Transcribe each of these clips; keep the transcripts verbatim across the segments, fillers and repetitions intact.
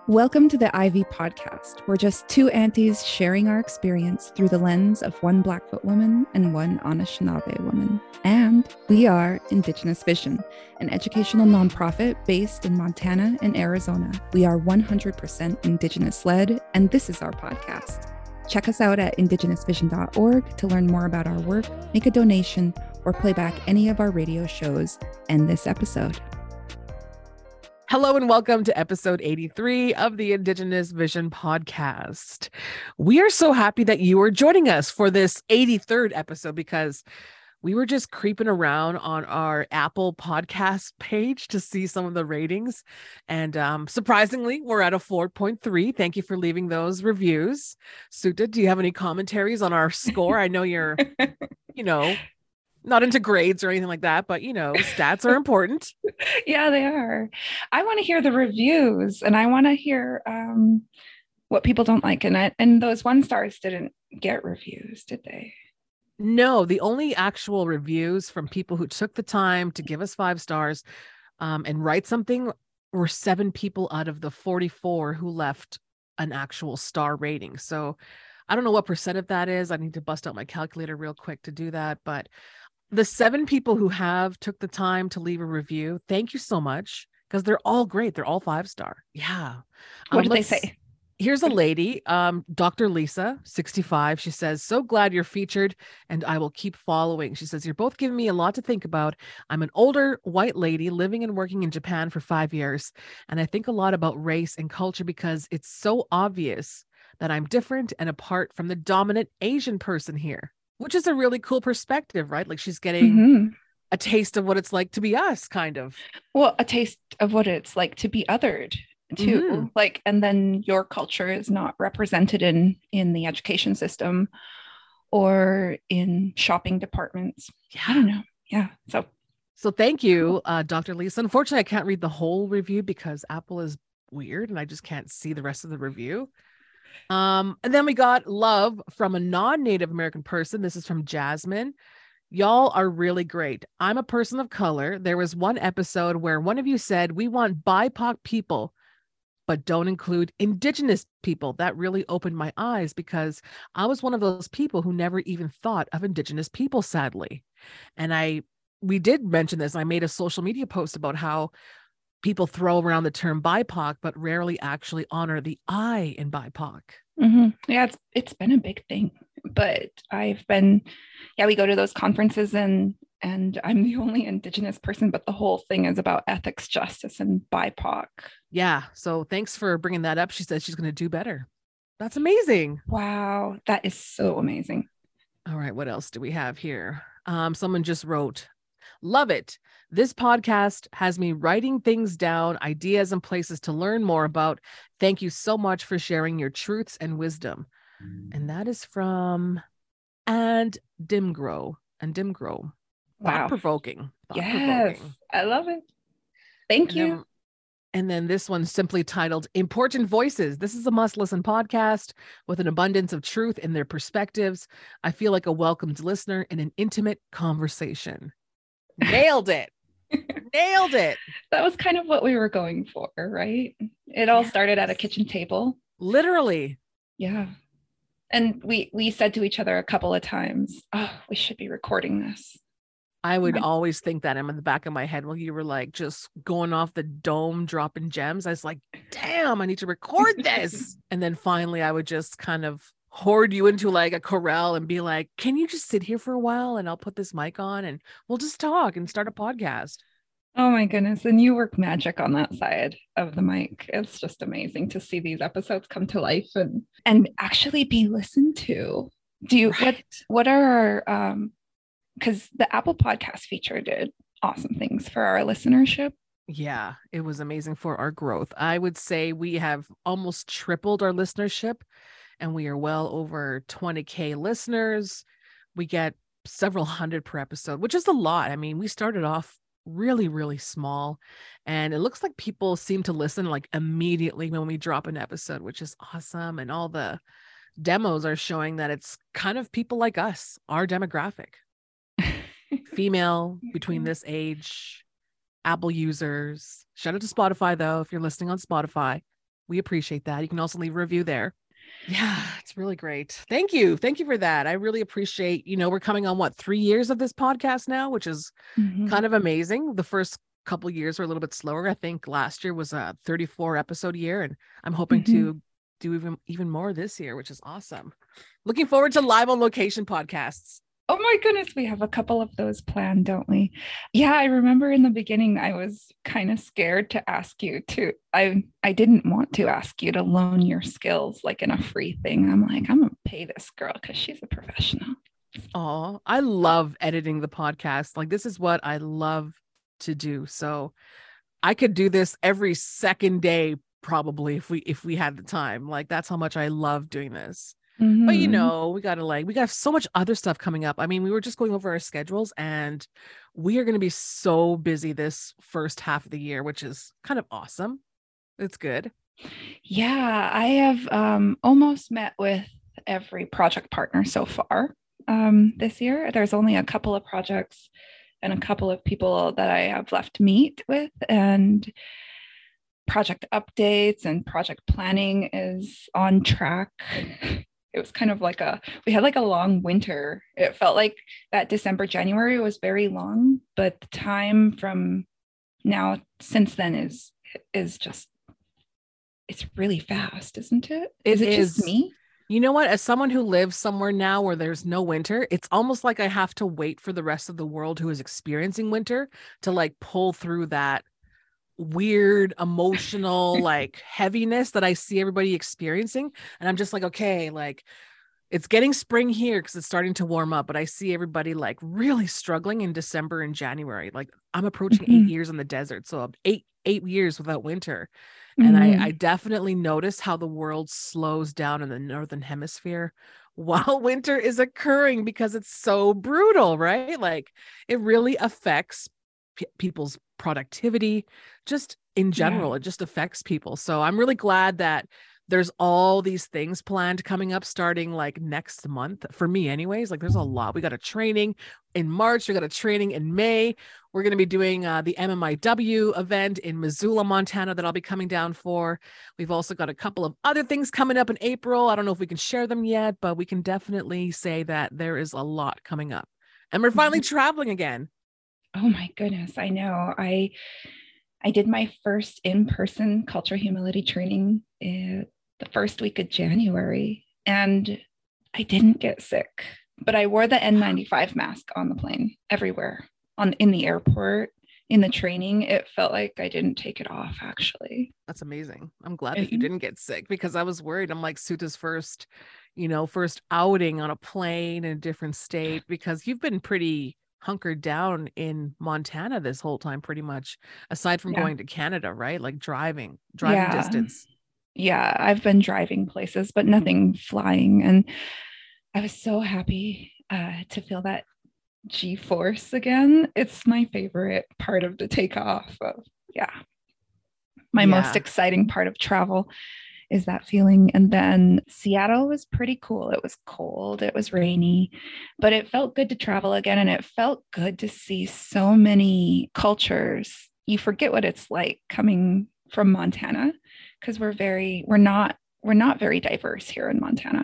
Welcome to the Ivy Podcast. We're just two aunties sharing our experience through the lens of one Blackfoot woman and one Anishinaabe woman. And we are Indigenous Vision, an educational nonprofit based in Montana and Arizona. We are one hundred percent Indigenous-led, and this is our podcast. Check us out at indigenous vision dot org to learn more about our work, make a donation, or play back any of our radio shows and this episode. Hello and welcome to episode eighty-three of the Indigenous Vision podcast. We are so happy that you are joining us for this eighty-third episode because we were just creeping around on our Apple podcast page to see some of the ratings. And um, surprisingly, we're at a four point three. Thank you for leaving those reviews. Suta, do you have any commentaries on our score? I know you're, you know, not into grades or anything like that, but you know, stats are important. Yeah, they are. I want to hear the reviews and I want to hear um, what people don't like. And I, and those one stars didn't get reviews, did they? No, the only actual reviews from people who took the time to give us five stars um, and write something were seven people out of the forty-four who left an actual star rating. So I don't know what percent of that is. I need to bust out my calculator real quick to do that, but the seven people who have took the time to leave a review, thank you so much, because they're all great. They're all five star. Yeah. What um, did they say? Here's a lady, um, Doctor Lisa, sixty-five. She says, so glad you're featured and I will keep following. She says, you're both giving me a lot to think about. I'm an older white lady living and working in Japan for five years. And I think a lot about race and culture because it's so obvious that I'm different and apart from the dominant Asian person here. Which is a really cool perspective, right? Like she's getting mm-hmm. a taste of what it's like to be us, kind of. Well, a taste of what it's like to be othered too. Mm-hmm. Like, and then your culture is not represented in, in the education system or in shopping departments. Yeah. I don't know. Yeah. So, so thank you, uh, Doctor Lisa. Unfortunately, I can't read the whole review because Apple is weird and I just can't see the rest of the review. Um, and then we got love from a non-Native American person. This is from Jasmine. Y'all are really great. I'm a person of color. There was one episode where one of you said, we want B I P O C people, but don't include Indigenous people. That really opened my eyes because I was one of those people who never even thought of Indigenous people, sadly. And I, we did mention this. I made a social media post about how people throw around the term B I P O C, but rarely actually honor the I in B I P O C. Mm-hmm. Yeah, it's it's been a big thing, but I've been, yeah, we go to those conferences and and I'm the only Indigenous person, but the whole thing is about ethics, justice, and B I P O C. Yeah, so thanks for bringing that up. She said she's going to do better. That's amazing. Wow, that is so amazing. All right, what else do we have here? Um, someone just wrote, love it. This podcast has me writing things down, ideas and places to learn more about. Thank you so much for sharing your truths and wisdom. And that is from and Dimgrow and Dimgrow. Wow. Thought-provoking. Yes, I love it. Thank and you. Then, and then this one's simply titled Important Voices. This is a must-listen podcast with an abundance of truth in their perspectives. I feel like a welcomed listener in an intimate conversation. Nailed it. Nailed it. That was kind of what we were going for, right? It all yes. started at a kitchen table. Literally. Yeah. And we we said to each other a couple of times, oh, we should be recording this. I would my- always think that in the back of my head while you were like just going off the dome, dropping gems. I was like, damn, I need to record this. And then finally I would just kind of hoard you into like a corral and be like, can you just sit here for a while and I'll put this mic on and we'll just talk and start a podcast. Oh my goodness. And you work magic on that side of the mic. It's just amazing to see these episodes come to life and, and actually be listened to. Do you, right. what, what are our, um, because the Apple podcast feature did awesome things for our listenership. Yeah, it was amazing for our growth. I would say we have almost tripled our listenership. And we are well over twenty K listeners. We get several hundred per episode, which is a lot. I mean, we started off really, really small. And it looks like people seem to listen like immediately when we drop an episode, which is awesome. And all the demos are showing that it's kind of people like us, our demographic. Female, between this age, Apple users. Shout out to Spotify, though, if you're listening on Spotify. We appreciate that. You can also leave a review there. Yeah, it's really great. Thank you. Thank you for that. I really appreciate, you know, we're coming on what, three years of this podcast now, which is mm-hmm. kind of amazing. The first couple years were a little bit slower. I think last year was a thirty-four episode year, and I'm hoping mm-hmm. to do even, even more this year, which is awesome. Looking forward to live on location podcasts. Oh my goodness, we have a couple of those planned, don't we? Yeah, I remember in the beginning, I was kind of scared to ask you to, I I didn't want to ask you to loan your skills like in a free thing. I'm like, I'm going to pay this girl because she's a professional. Oh, I love editing the podcast. Like, this is what I love to do. So I could do this every second day, probably, if we, if we had the time. Like, that's how much I love doing this. Mm-hmm. But, you know, we got to like, we got so much other stuff coming up. I mean, we were just going over our schedules, and we are going to be so busy this first half of the year, which is kind of awesome. It's good. Yeah, I have um, almost met with every project partner so far um, this year. There's only a couple of projects and a couple of people that I have left to meet with, and project updates and project planning is on track. It was kind of like a, we had like a long winter. It felt like that December, January was very long, but the time from now since then is, is just, it's really fast, isn't it? Is it, it is. Just me? You know what? As someone who lives somewhere now where there's no winter, it's almost like I have to wait for the rest of the world who is experiencing winter to like pull through that weird emotional like heaviness that I see everybody experiencing. And I'm just like, okay, like it's getting spring here because it's starting to warm up, but I see everybody like really struggling in December and January. Like I'm approaching mm-hmm. eight years in the desert. So eight, eight years without winter. Mm-hmm. And I, I definitely notice how the world slows down in the Northern Hemisphere while winter is occurring because it's so brutal, right? Like it really affects p- people's productivity, just in general. Yeah. It just affects people. So I'm really glad that there's all these things planned coming up starting like next month for me anyways. Like there's a lot. We got a training in March. We got a training in May. We're going to be doing uh, the M M I W event in Missoula, Montana that I'll be coming down for. We've also got a couple of other things coming up in April. I don't know if we can share them yet, but we can definitely say that there is a lot coming up, and we're finally traveling again. Oh my goodness. I know. I, I did my first in-person culture humility training in the first week of January, and I didn't get sick, but I wore the N ninety-five mask on the plane everywhere, on in the airport, in the training. It felt like I didn't take it off, actually. That's amazing. I'm glad that you didn't get sick because I was worried. I'm like, Suta's first, you know, first outing on a plane in a different state, because you've been pretty hunkered down in Montana this whole time, pretty much, aside from yeah. going to Canada, right? Like driving, driving yeah. distance. Yeah, I've been driving places, but nothing flying. And I was so happy uh, to feel that G-force again. It's my favorite part of the takeoff. Of, yeah. My yeah. most exciting part of travel is that feeling. And then Seattle was pretty cool. It was cold, it was rainy, but it felt good to travel again. And it felt good to see so many cultures. You forget what it's like coming from Montana, because we're very, we're not, we're not very diverse here in Montana.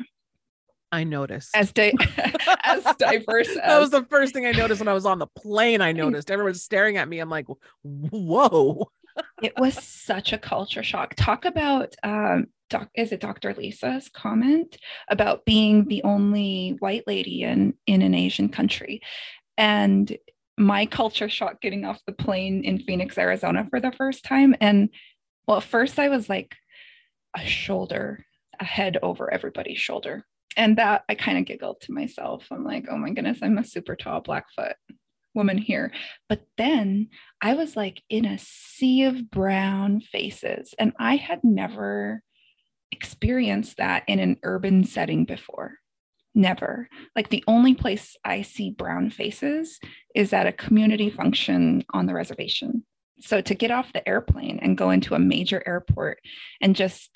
I noticed. As, di- as diverse as... That was the first thing I noticed when I was on the plane. I noticed everyone's staring at me. I'm like, whoa. It was such a culture shock. Talk about, um, doc, is it Doctor Lisa's comment about being the only white lady in, in an Asian country? And my culture shock getting off the plane in Phoenix, Arizona for the first time. And well, at first I was like a shoulder, a head over everybody's shoulder. And that I kind of giggled to myself. I'm like, oh my goodness, I'm a super tall Blackfoot woman here. But then I was like in a sea of brown faces, and I had never experienced that in an urban setting before. Never. Like the only place I see brown faces is at a community function on the reservation. So to get off the airplane and go into a major airport and just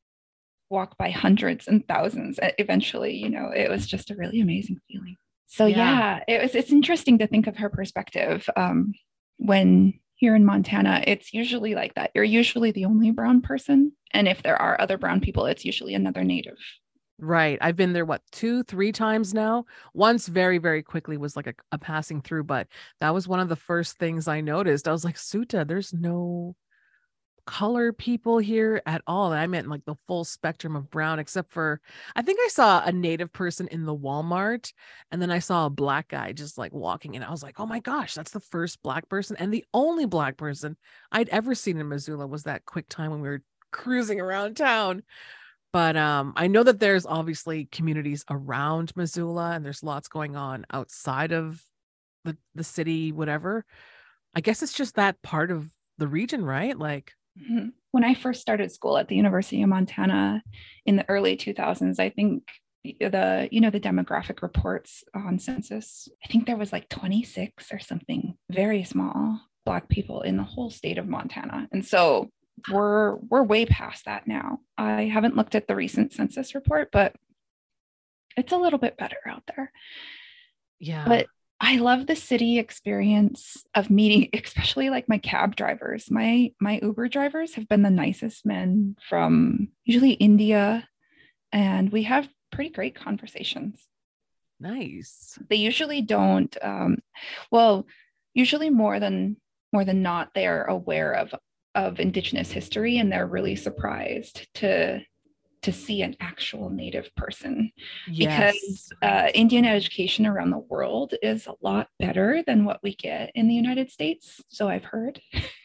walk by hundreds and thousands, eventually, you know, it was just a really amazing feeling. So yeah, yeah it was, it's interesting to think of her perspective um, when here in Montana, it's usually like that. You're usually the only brown person. And if there are other brown people, it's usually another native. Right. I've been there, what, two, three times now. Once very, very quickly was like a, a passing through, but that was one of the first things I noticed. I was like, Suta, there's no color people here at all. And I meant like the full spectrum of brown, except for I think I saw a native person in the Walmart, and then I saw a black guy just like walking in. I was like, oh my gosh, that's the first black person and the only black person I'd ever seen in Missoula. Was that quick time when we were cruising around town. But um, I know that there's obviously communities around Missoula, and there's lots going on outside of the, the city, whatever. I guess it's just that part of the region, right? Like, mm-hmm. When I first started school at the University of Montana in the early two thousands, I think the, you know, the demographic reports on census, I think there was like twenty-six or something, very small Black people in the whole state of Montana. And so we're we're way past that now. I haven't looked at the recent census report, but it's a little bit better out there. Yeah. But I love the city experience of meeting, especially like my cab drivers. My my Uber drivers have been the nicest men from usually India, and we have pretty great conversations. Nice. They usually don't um well, usually more than more than not, they're aware of of Indigenous history, and they're really surprised to to see an actual Native person. Yes. Because uh, Indian education around the world is a lot better than what we get in the United States, so I've heard.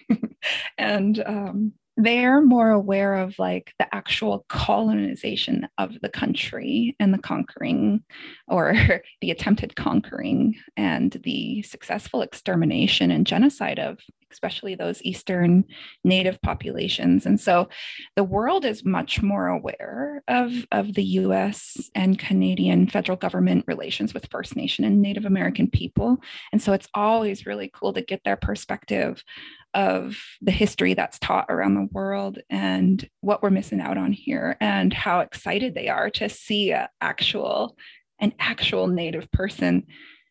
And um, they're more aware of like the actual colonization of the country and the conquering, or the attempted conquering, and the successful extermination and genocide of especially those Eastern Native populations. And so the world is much more aware of, of the U S and Canadian federal government relations with First Nation and Native American people. And so it's always really cool to get their perspective of the history that's taught around the world and what we're missing out on here, and how excited they are to see a actual, an actual Native person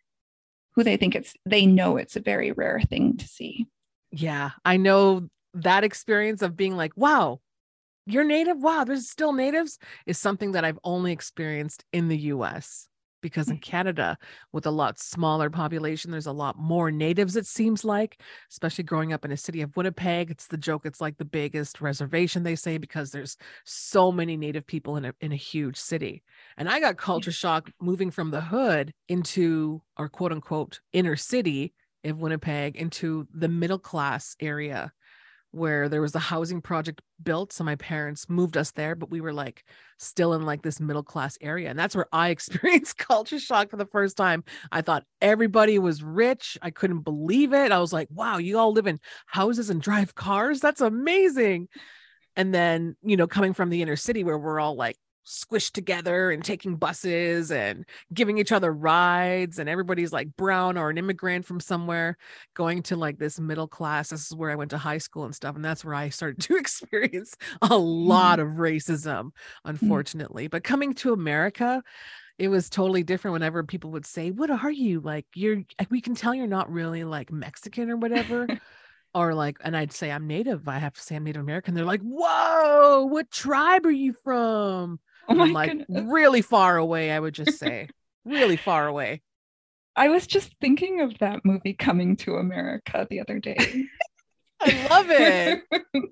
who they think it's, they know it's a very rare thing to see. Yeah, I know that experience of being like, wow, you're Native. Wow, there's still natives is something that I've only experienced in the U S, because in Canada, with a lot smaller population, there's a lot more natives, it seems like, especially growing up in a city of Winnipeg. It's the joke. It's like the biggest reservation, they say, because there's so many Native people in a, in a huge city. And I got culture shock moving from the hood into, or quote unquote, inner city of Winnipeg into the middle class area, where there was a housing project built. So my parents moved us there, but we were like still in like this middle class area. And that's where I experienced culture shock for the first time. I thought everybody was rich. I couldn't believe it. I was like, wow, you all live in houses and drive cars. That's amazing. And then, you know, coming from the inner city where we're all like squished together and taking buses and giving each other rides, and everybody's like brown or an immigrant from somewhere, going to like this middle class. This is where I went to high school and stuff, and that's where I started to experience a lot of racism, unfortunately. But coming to America, it was totally different. Whenever people would say, what are you, like, you're, we can tell you're not really like Mexican or whatever. Or like, and I'd say I'm Native. I have to say I'm Native American. They're like, whoa, what tribe are you from? Oh my I'm like, goodness. Really far away, I would just say. Really far away. I was just thinking of that movie Coming to America the other day. I love it.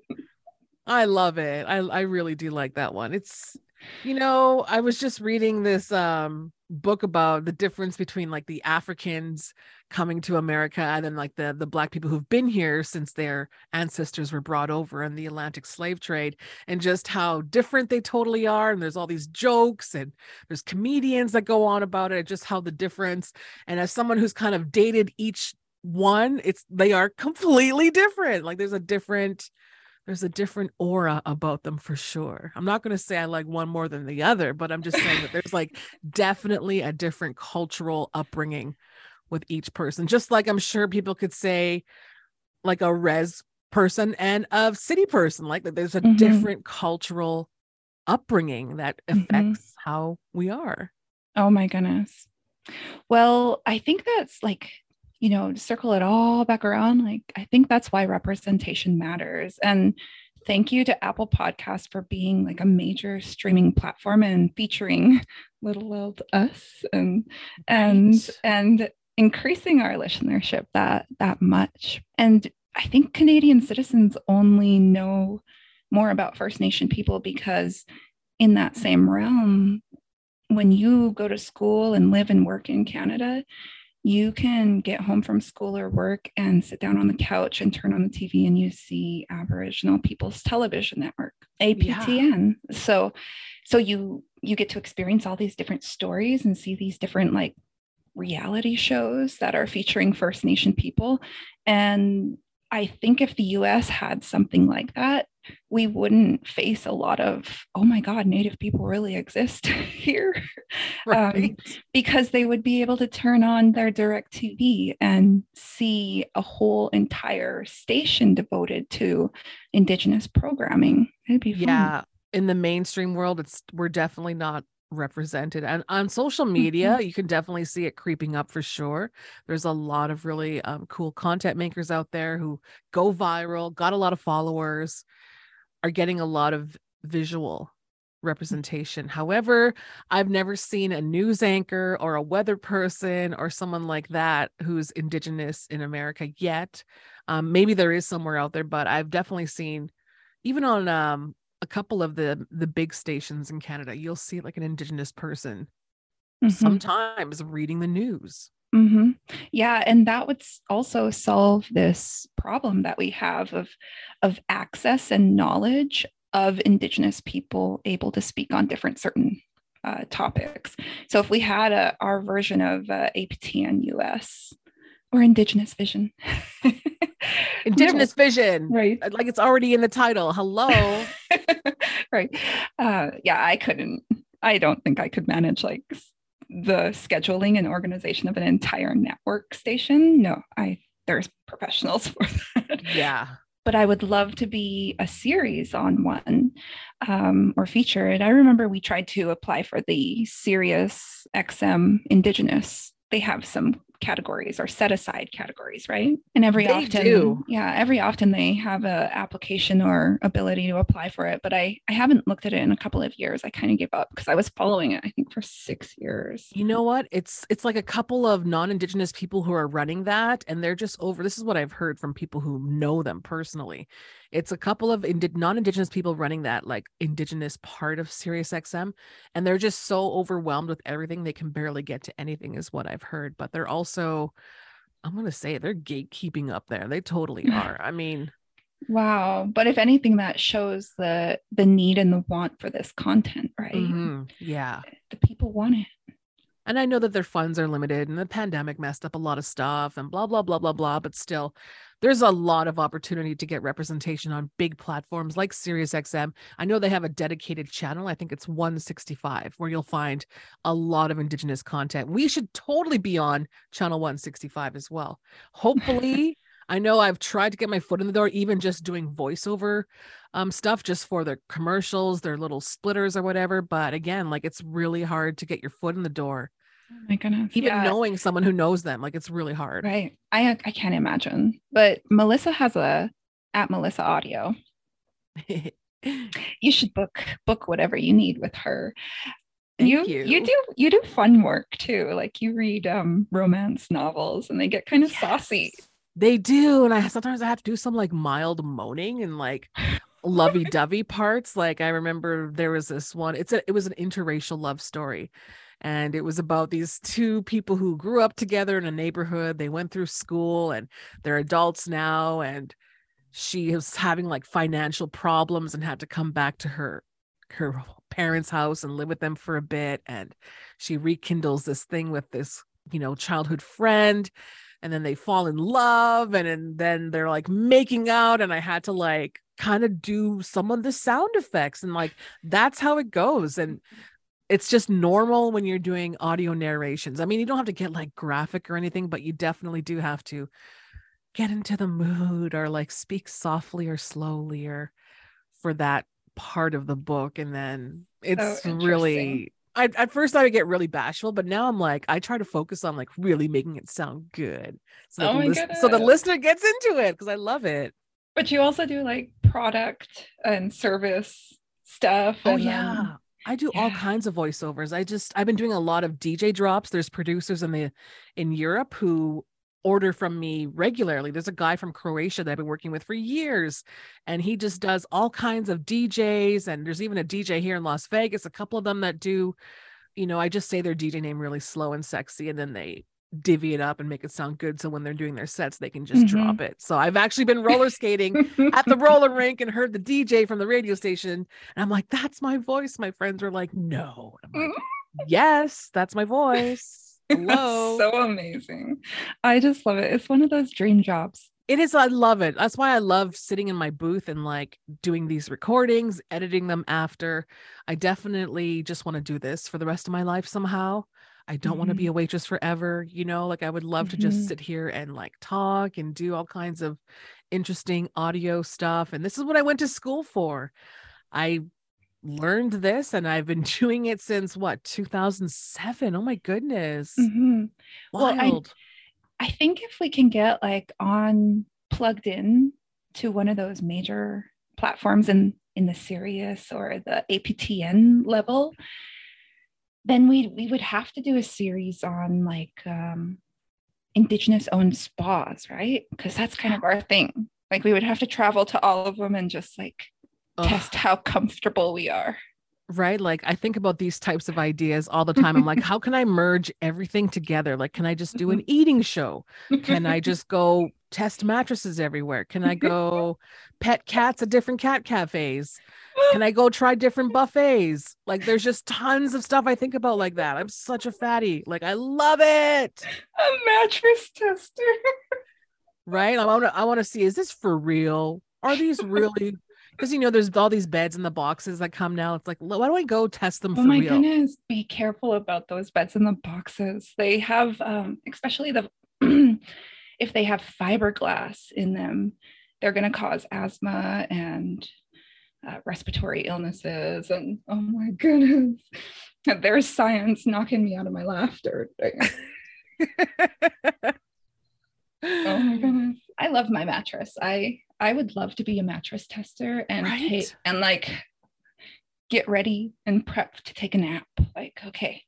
I love it. I, I really do like that one. It's, you know, I was just reading this um book about the difference between like the Africans coming to America and then like the the Black people who've been here since their ancestors were brought over in the Atlantic slave trade, and just how different they totally are. And there's all these jokes and there's comedians that go on about it, just how the difference. And as someone who's kind of dated each one, it's, they are completely different. Like there's a different There's a different aura about them for sure. I'm not going to say I like one more than the other, but I'm just saying that there's like definitely a different cultural upbringing with each person. Just like I'm sure people could say like a res person and a city person, like that there's a mm-hmm. different cultural upbringing that affects mm-hmm. how we are. Oh my goodness. Well, I think that's like you know, to circle it all back around, like I think that's why representation matters. And thank you to Apple Podcasts for being like a major streaming platform and featuring little old us and and Right. and increasing our listenership that that much. And I think Canadian citizens only know more about First Nation people because in that same realm, when you go to school and live and work in Canada, you can get home from school or work and sit down on the couch and turn on the T V and you see Aboriginal People's Television Network, Yeah. A P T N. So so you you get to experience all these different stories and see these different like reality shows that are featuring First Nation people. And I think if the U S had something like that, we wouldn't face a lot of, oh my God, Native people really exist here. um, Right. because they would be able to turn on their direct T V and see a whole entire station devoted to Indigenous programming. It'd be fun. Yeah. In the mainstream world, it's we're definitely not represented. And on social media, Mhm. you can definitely see it creeping up for sure. There's a lot of really um, cool content makers out there who go viral, got a lot of followers, are getting a lot of visual representation. However, I've never seen a news anchor or a weather person or someone like that who's Indigenous in America yet. Um, maybe there is somewhere out there, but I've definitely seen, even on um, a couple of the the big stations in Canada, you'll see like an Indigenous person Mhm. sometimes reading the news. Mm-hmm. Yeah, and that would also solve this problem that we have of of access and knowledge of Indigenous people able to speak on different certain uh, topics. So if we had a, our version of uh, A P T N U S or Indigenous Vision, never Indigenous vision, right, like it's already in the title. Hello. right, uh, yeah, I couldn't. I don't think I could manage like the scheduling and organization of an entire network station. No, I there's professionals for that. Yeah. But I would love to be a series on one um, or featured. I remember we tried to apply for the Sirius X M Indigenous. They have some categories or set aside categories, right? And every They often, do. yeah, every often they have a application or ability to apply for it. But I I haven't looked at it in a couple of years. I kind of gave up because I was following it, I think, for six years. You know what? It's it's like a couple of non-Indigenous people who are running that, and they're just over. This is what I've heard from people who know them personally. It's a couple of indi- non-Indigenous people running that, like Indigenous part of SiriusXM, and they're just so overwhelmed with everything they can barely get to anything, is what I've heard. But they're also, I'm gonna say, they're gatekeeping up there. They totally are. I mean, Wow. But if anything, that shows the the need and the want for this content, right? mhm, yeah. The people want it. And I know that their funds are limited and the pandemic messed up a lot of stuff and blah, blah, blah, blah, blah. But still, there's a lot of opportunity to get representation on big platforms like SiriusXM. I know they have a dedicated channel. I think it's one sixty-five, where you'll find a lot of Indigenous content. We should totally be on channel one sixty-five as well. Hopefully, I know I've tried to get my foot in the door, even just doing voiceover um, stuff just for their commercials, their little splitters or whatever. But again, like it's really hard to get your foot in the door, Oh my goodness. even Yeah. knowing someone who knows them. Like it's really hard. Right. I I can't imagine. But Melissa has a at Melissa Audio. You should book book whatever you need with her. Thank You you you. do you do fun work too. Like you read um romance novels and they get kind of saucy. Yes, they do. And I sometimes I have to do some like mild moaning and like lovey-dovey parts. Like I remember there was this one, it's a it was an interracial love story. And it was about these two people who grew up together in a neighborhood. They went through school and they're adults now. And she was having like financial problems and had to come back to her her parents' house and live with them for a bit. And she rekindles this thing with this, you know, childhood friend. And then they fall in love and, and then they're like making out. And I had to like kind of do some of the sound effects. And like that's how it goes. And it's just normal when you're doing audio narrations. I mean, you don't have to get like graphic or anything, but you definitely do have to get into the mood or like speak softly or slowly or for that part of the book. And then So it's interesting. really I, at first I would get really bashful, but now I'm like, I try to focus on like really making it sound good, so that Oh the my list- so the goodness. listener gets into it because I love it. But you also do like product and service stuff. Oh And yeah. then, I do all yeah. kinds of voiceovers. I just I've been doing a lot of D J drops. There's producers in the in Europe who order from me regularly. There's a guy from Croatia that I've been working with for years, and he just does all kinds of D Js. And there's even a D J here in Las Vegas, a couple of them that do, you know, I just say their D J name really slow and sexy, and then they divvy it up and make it sound good. So when they're doing their sets, they can just Mhm. drop it. So I've actually been roller skating at the roller rink and heard the D J from the radio station. And I'm like, that's my voice. My friends are like, no. I'm like, yes, that's my voice. Hello. So amazing. I just love it. It's one of those dream jobs. It is. I love it. That's why I love sitting in my booth and like doing these recordings, editing them after. I definitely just want to do this for the rest of my life somehow. I don't mm-hmm. want to be a waitress forever. You know, like I would love mm-hmm. to just sit here and like talk and do all kinds of interesting audio stuff. And this is what I went to school for. I learned this and I've been doing it since what, two thousand seven. Oh my goodness. Mm-hmm. Wild. Well, I, I think if we can get like on plugged in to one of those major platforms in, in the Sirius or the A P T N level, then we we would have to do a series on like um, Indigenous owned spas, right? Because that's kind of our thing. Like we would have to travel to all of them and just like Ugh. test how comfortable we are. Right. Like I think about these types of ideas all the time. I'm like, how can I merge everything together? Like, can I just do an eating show? Can I just go test mattresses everywhere? Can I go pet cats at different cat cafes? Can I go try different buffets? Like there's just tons of stuff I think about like that. I'm such a fatty. Like I love it. A mattress tester. Right. I want to I want to see, is this for real? Are these really? Because, you know, there's all these beds in the boxes that come now. It's like, why don't I go test them oh for my real? goodness. Be careful about those beds in the boxes. They have, um, especially the, if they have fiberglass in them, they're going to cause asthma and uh, respiratory illnesses. And oh my goodness, there's science knocking me out of my laughter. Oh my goodness. I love my mattress. I I would love to be a mattress tester and right? take, and like get ready and prep to take a nap. Like, okay.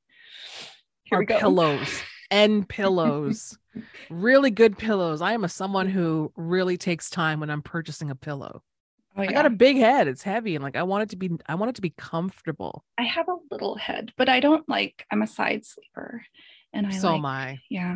Here we go. Pillows and pillows. Really good pillows. I am a someone who really takes time when I'm purchasing a pillow. Oh, yeah. I got a big head. It's heavy. And like I want it to be I want it to be comfortable. I have a little head, but I don't like I'm a side sleeper. And I so like, am I. Yeah.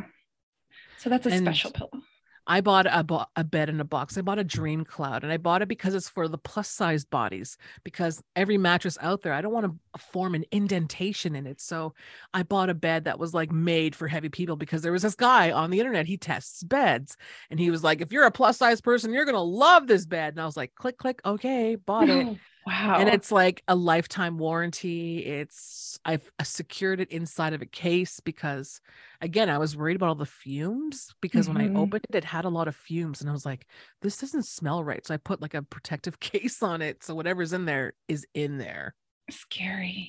So that's a and special pillow. I bought a, bo- a bed in a box. I bought a Dream Cloud, and I bought it because it's for the plus size bodies, because every mattress out there, I don't want to form an indentation in it. So I bought a bed that was like made for heavy people, because there was this guy on the internet, he tests beds, and he was like, if you're a plus size person, you're going to love this bed. And I was like, click, click. Okay. Bought it. Oh, wow. And it's like a lifetime warranty. It's, I've secured it inside of a case because, again, I was worried about all the fumes, because mm-hmm. when I opened it, it had a lot of fumes, and I was like, this doesn't smell right. So I put like a protective case on it, so whatever's in there is in there. Scary.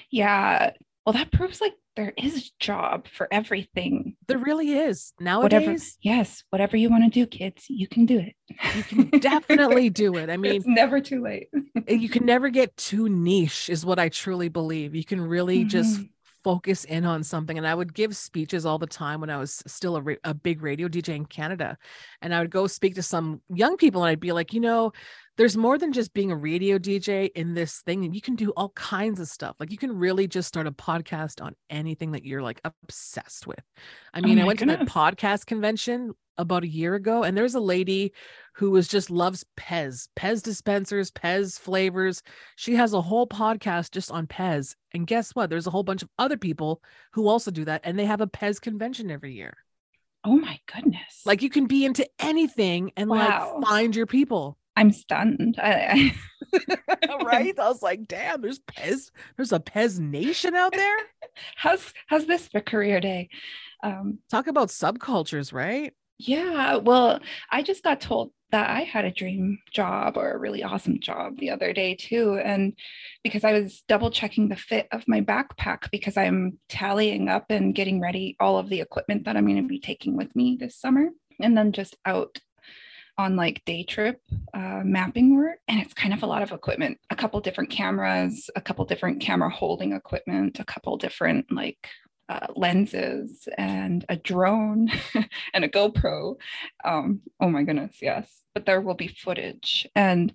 Yeah. Well, that proves like there is a job for everything. There really is nowadays. Whatever, yes, whatever you want to do, kids, you can do it. You can definitely do it. I mean, it's never too late. You can never get too niche, is what I truly believe. You can really mm-hmm. just focus in on something. And I would give speeches all the time when I was still a, ra- a big radio D J in Canada. And I would go speak to some young people, and I'd be like, you know, there's more than just being a radio D J in this thing. And you can do all kinds of stuff. Like you can really just start a podcast on anything that you're like obsessed with. I mean, oh I went goodness. to that podcast convention about a year ago, and there's a lady who was just loves Pez, Pez dispensers, Pez flavors. She has a whole podcast just on Pez. And guess what? There's a whole bunch of other people who also do that, and they have a Pez convention every year. Oh my goodness. Like you can be into anything and wow. like find your people. I'm stunned. I, I... Right? I was like, damn, there's Pez. There's a Pez nation out there. How's how's this for career day? Um, Talk about subcultures, right? Yeah. Well, I just got told that I had a dream job or a really awesome job the other day too. And because I was double checking the fit of my backpack because I'm tallying up and getting ready all of the equipment that I'm going to be taking with me this summer. And then just out on like day trip uh, mapping work. And it's kind of a lot of equipment, a couple different cameras, a couple different camera holding equipment, a couple different like Uh, lenses and a drone and a GoPro. Um, oh my goodness, yes. But there will be footage and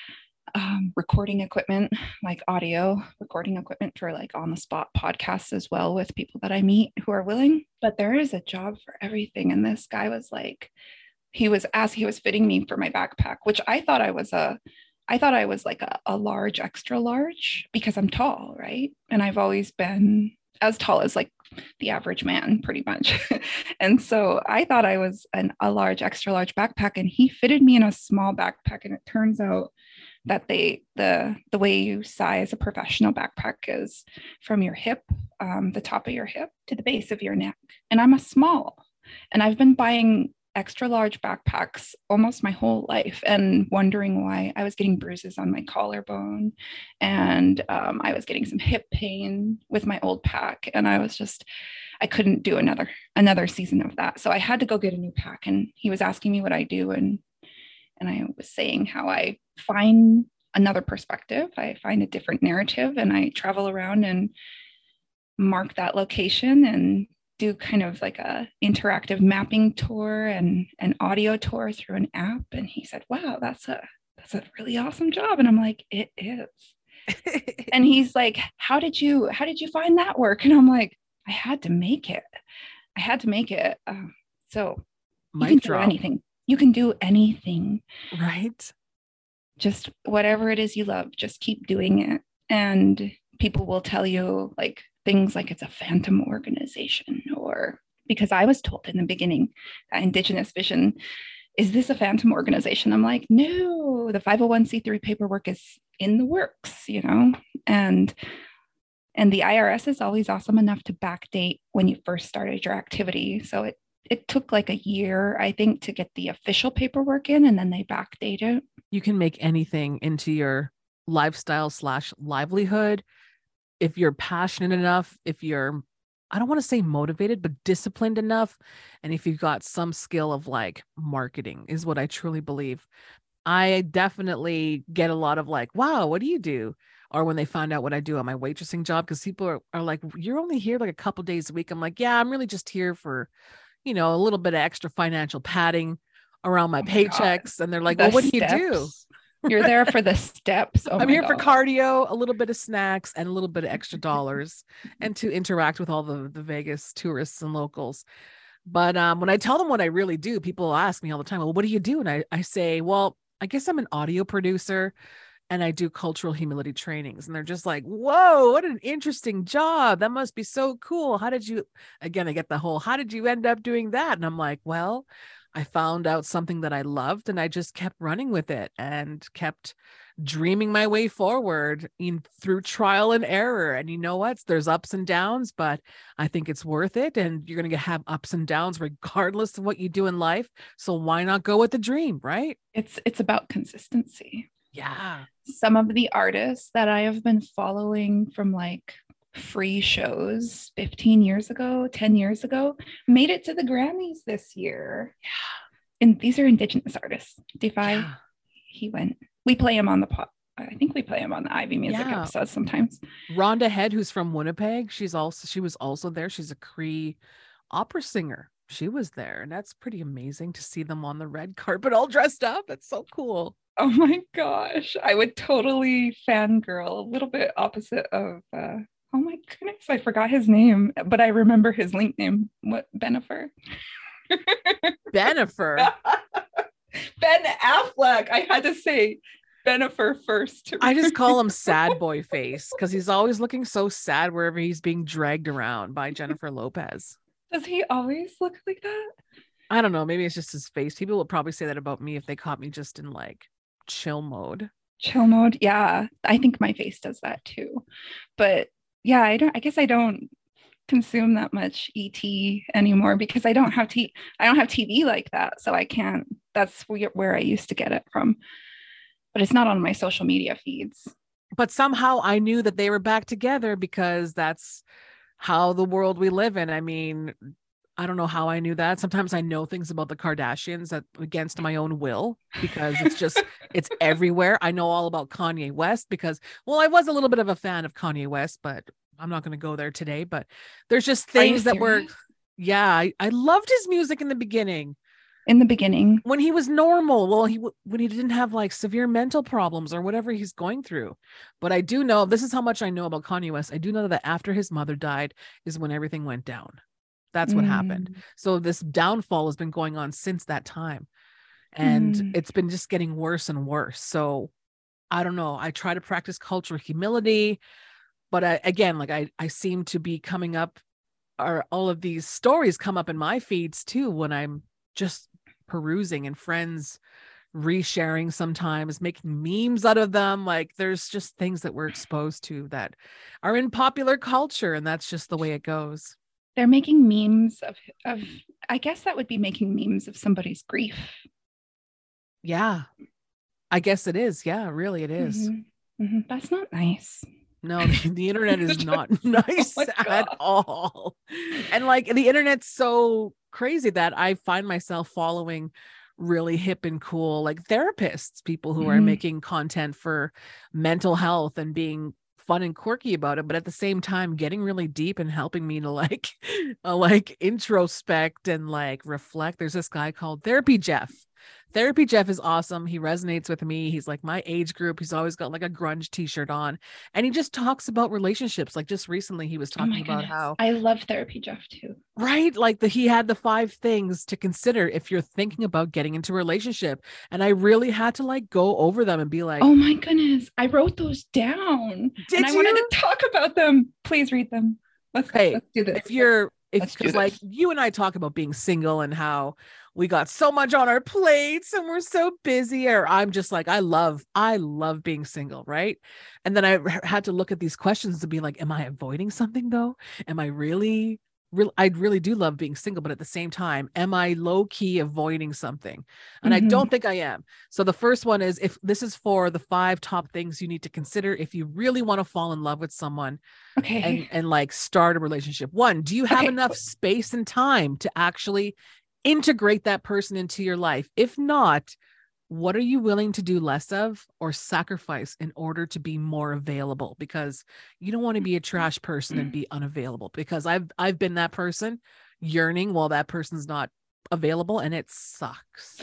um, recording equipment, like audio recording equipment for like on the spot podcasts as well with people that I meet who are willing. But there is a job for everything. And this guy was like, he was asked, he was fitting me for my backpack, which I thought I was a I thought I was like a, a large, extra large because I'm tall, right? And I've always been as tall as like the average man pretty much. And so I thought I was an, a large, extra large backpack, and he fitted me in a small backpack. And it turns out that they, the, the way you size a professional backpack is from your hip, um, the top of your hip to the base of your neck. And I'm a small, and I've been buying extra large backpacks almost my whole life and wondering why I was getting bruises on my collarbone, and um, I was getting some hip pain with my old pack, and I was just I couldn't do another another season of that. So I had to go get a new pack, and he was asking me what I do, and and I was saying how I find another perspective, I find a different narrative, and I travel around and mark that location and do kind of like a interactive mapping tour and an audio tour through an app. And he said, wow, that's a that's a really awesome job. And I'm like, it is. And he's like, how did you how did you find that work? And I'm like, I had to make it. I had to make it. Um, so Mic you can drop. do anything. You can do anything. Right. Just whatever it is you love, just keep doing it. And people will tell you like things like it's a phantom organization, or because I was told in the beginning that Indigenous Vision, is this a phantom organization? I'm like, no, the five oh one c three paperwork is in the works, you know, and and the I R S is always awesome enough to backdate when you first started your activity. So it it took like a year, I think, to get the official paperwork in, and then they backdate it. You can make anything into your lifestyle slash livelihood if you're passionate enough, if you're, I don't want to say motivated, but disciplined enough. And if you've got some skill of like marketing is what I truly believe. I definitely get a lot of like, wow, what do you do? Or when they find out what I do on my waitressing job, because people are, are like, you're only here like a couple days a week. I'm like, yeah, I'm really just here for, you know, a little bit of extra financial padding around my, oh my paychecks. God. And they're like, the well, what steps. do you do? You're there for the steps. Oh I'm here God. for cardio, a little bit of snacks, and a little bit of extra dollars, and to interact with all the, the Vegas tourists and locals. But um, when I tell them what I really do, people ask me all the time, well, what do you do? And I, I say, well, I guess I'm an audio producer and I do cultural humility trainings. And they're just like, whoa, what an interesting job. That must be so cool. How did you, again, I get the whole, how did you end up doing that? And I'm like, well, I found out something that I loved and I just kept running with it and kept dreaming my way forward in through trial and error. And you know what? There's ups and downs, but I think it's worth it. And you're going to have ups and downs regardless of what you do in life. So why not go with the dream, right? It's it's about consistency. Yeah. Some of the artists that I have been following from like free shows fifteen years ago, ten years ago, made it to the Grammys this year. Yeah. And these are Indigenous artists. Defy, yeah. He went. We play him on the pop. I think we play him on the Ivy Music yeah. episodes sometimes. Rhonda Head, who's from Winnipeg, she's also she was also there. She's a Cree opera singer. She was there, and that's pretty amazing to see them on the red carpet all dressed up. It's so cool. Oh my gosh, I would totally fangirl a little bit opposite of. Uh, oh my goodness, I forgot his name, but I remember his link name. What Bennifer? Bennifer. Ben Affleck. I had to say Bennifer first. I just call him Sad Boy Face because he's always looking so sad wherever he's being dragged around by Jennifer Lopez. Does he always look like that? I don't know. Maybe it's just his face. People will probably say that about me if they caught me just in like chill mode. Chill mode. Yeah. I think my face does that too. But yeah, I don't, I guess I don't consume that much E T anymore because I don't have T I don't have T V like that. So I can't, that's where, where I used to get it from. But it's not on my social media feeds. But somehow I knew that they were back together because that's how the world we live in. I mean, I don't know how I knew that. Sometimes I know things about the Kardashians that against my own will, because it's just, it's everywhere. I know all about Kanye West because, well, I was a little bit of a fan of Kanye West, but I'm not going to go there today. But there's just things that were, yeah, I, I loved his music in the beginning. In the beginning. When he was normal, well, he when he didn't have like severe mental problems or whatever he's going through. But I do know, this is how much I know about Kanye West. I do know that after his mother died is when everything went down. That's what mm. happened. So this downfall has been going on since that time. And mm. it's been just getting worse and worse. So I don't know. I try to practice cultural humility, but I, again, like I, I seem to be coming up, or all of these stories come up in my feeds too, when I'm just perusing and friends resharing, sometimes making memes out of them. Like there's just things that we're exposed to that are in popular culture, and that's just the way it goes. They're making memes of, of, I guess that would be making memes of somebody's grief. Yeah, I guess it is. Yeah, really it is. Mm-hmm. Mm-hmm. That's not nice. No, the internet is not nice oh at all. And like the internet's so crazy that I find myself following really hip and cool, like therapists, people who mm-hmm. are making content for mental health and being fun and quirky about it, but at the same time getting really deep and helping me to like uh, like introspect and like reflect. There's this guy called Therapy Jeff. Therapy Jeff is awesome. He resonates with me. He's like my age group. He's always got like a grunge t-shirt on, and he just talks about relationships. Like just recently he was talking oh about goodness. how I love Therapy Jeff too. Right? Like the he had the five things to consider if you're thinking about getting into a relationship. And I really had to like go over them and be like, oh my goodness, I wrote those down. Did and I you? wanted to talk about them. Please read them. Let's, hey, let's do this. If you're if because like you and I talk about being single and how we got so much on our plates and we're so busy, or I'm just like, I love, I love being single. Right. And then I had to look at these questions to be like, am I avoiding something though? Am I really, really, I really do love being single, but at the same time, am I low key avoiding something? And mm-hmm. I don't think I am. So the first one is, if this is for the five top things you need to consider if you really want to fall in love with someone okay. and, and like start a relationship. One, do you have okay. enough space and time to actually integrate that person into your life? If not, what are you willing to do less of or sacrifice in order to be more available? Because you don't want to be a trash person and be unavailable, because I've I've been that person yearning while that person's not available, and it sucks.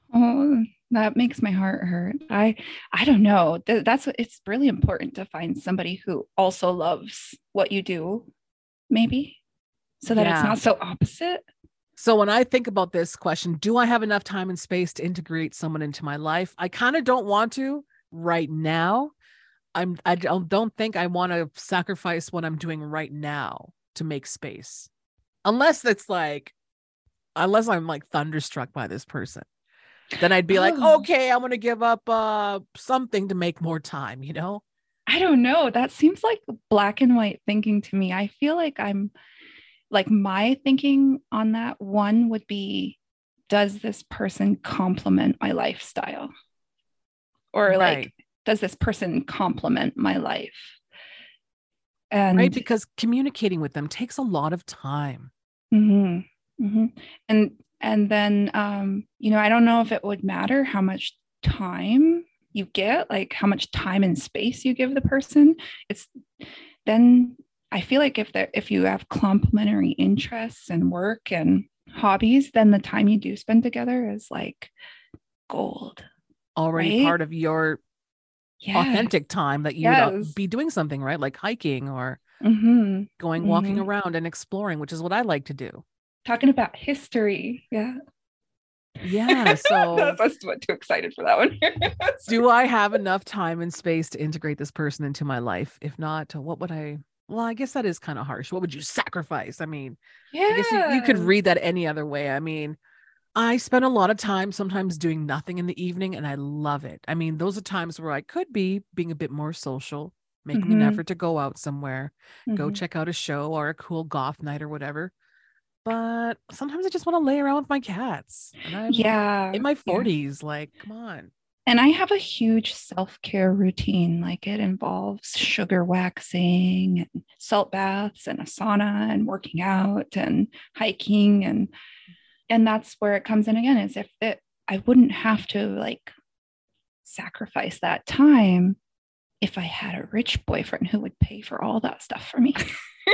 Oh, that makes my heart hurt. I I don't know. That's it's really important to find somebody who also loves what you do, maybe, so that yeah. it's not so opposite. So when I think about this question, do I have enough time and space to integrate someone into my life? I kind of don't want to right now. I'm, I don't, don't think I want to sacrifice what I'm doing right now to make space. Unless it's like, unless I'm like thunderstruck by this person, then I'd be oh. like, okay, I'm going to give up uh, something to make more time, you know? I don't know. That seems like black and white thinking to me. I feel like I'm, like my thinking on that one would be, does this person complement my lifestyle? Or right. like, does this person complement my life? And right, because communicating with them takes a lot of time. Mm-hmm, mm-hmm. And, and then, um, you know, I don't know if it would matter how much time you get, like how much time and space you give the person. It's then I feel like if there, if you have complementary interests and work and hobbies, then the time you do spend together is like gold. Already right? part of your yes. authentic time that you yes. would be doing something, right? Like hiking or mm-hmm. going, walking mm-hmm. around and exploring, which is what I like to do. Talking about history. Yeah. Yeah. So I was too excited for that one. Do I have enough time and space to integrate this person into my life? If not, what would I Well, I guess that is kind of harsh. What would you sacrifice? I mean, yeah. I guess you, you could read that any other way. I mean, I spend a lot of time sometimes doing nothing in the evening, and I love it. I mean, those are times where I could be being a bit more social, making mm-hmm. an effort to go out somewhere, mm-hmm. go check out a show or a cool goth night or whatever. but sometimes I just want to lay around with my cats. And I'm Yeah. in my Yeah. forties. Like, come on. And I have a huge self-care routine. Like it involves sugar waxing and salt baths and a sauna and working out and hiking. And and that's where it comes in again, is if it I wouldn't have to like sacrifice that time if I had a rich boyfriend who would pay for all that stuff for me.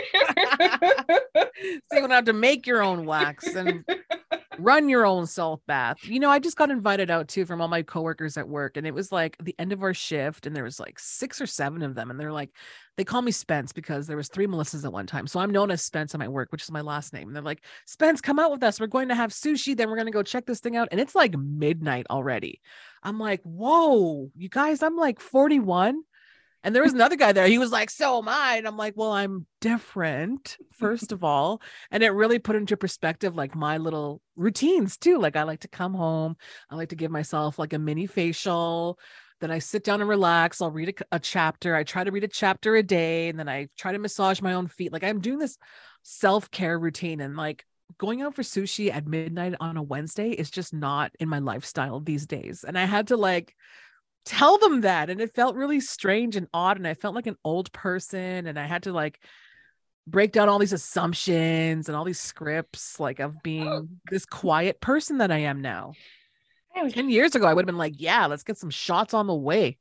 So you don't have to make your own wax and run your own self bath. You know, I just got invited out too from all my coworkers at work, and it was like the end of our shift, and there was like six or seven of them, and they're like, they call me Spence because there was three Melissas at one time, so I'm known as Spence at my work, which is my last name. And they're like, Spence, come out with us. We're going to have sushi, then we're going to go check this thing out, and it's like midnight already. I'm like, whoa, you guys, I'm like forty-one. And there was another guy there. He was like, so am I. And I'm like, well, I'm different, first of all. And it really put into perspective, like my little routines too. Like I like to come home. I like to give myself like a mini facial. Then I sit down and relax. I'll read a, a chapter. I try to read a chapter a day. And then I try to massage my own feet. Like I'm doing this self-care routine, and like going out for sushi at midnight on a Wednesday is just not in my lifestyle these days. And I had to like tell them that, and it felt really strange and odd, and I felt like an old person, and I had to like break down all these assumptions and all these scripts like of being this quiet person that I am now. ten years ago I would have been like, yeah, let's get some shots on the way.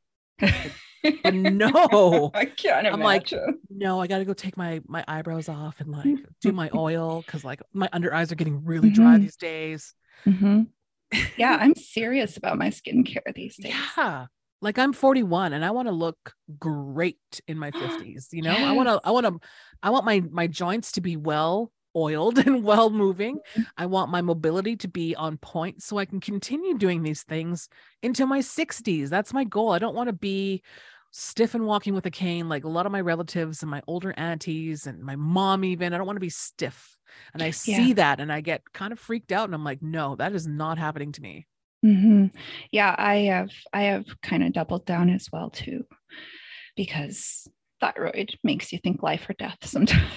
But no, I can't I'm imagine. like, no, I gotta go take my my eyebrows off and like do my oil, because like my under eyes are getting really dry Mm-hmm. these days. Mm-hmm. Yeah, I'm serious about my skincare these days. Yeah. Like I'm forty-one and I want to look great in my fifties. You know, Yes. I want to, I want to, I want my, my joints to be well oiled and well moving. I want my mobility to be on point so I can continue doing these things into my sixties. That's my goal. I don't want to be stiff and walking with a cane like a lot of my relatives and my older aunties and my mom even. I don't want to be stiff. And I see Yeah. that and I get kind of freaked out, and I'm like, no, that is not happening to me. Mm-hmm. Yeah, I have I have kind of doubled down as well too, because thyroid makes you think life or death sometimes.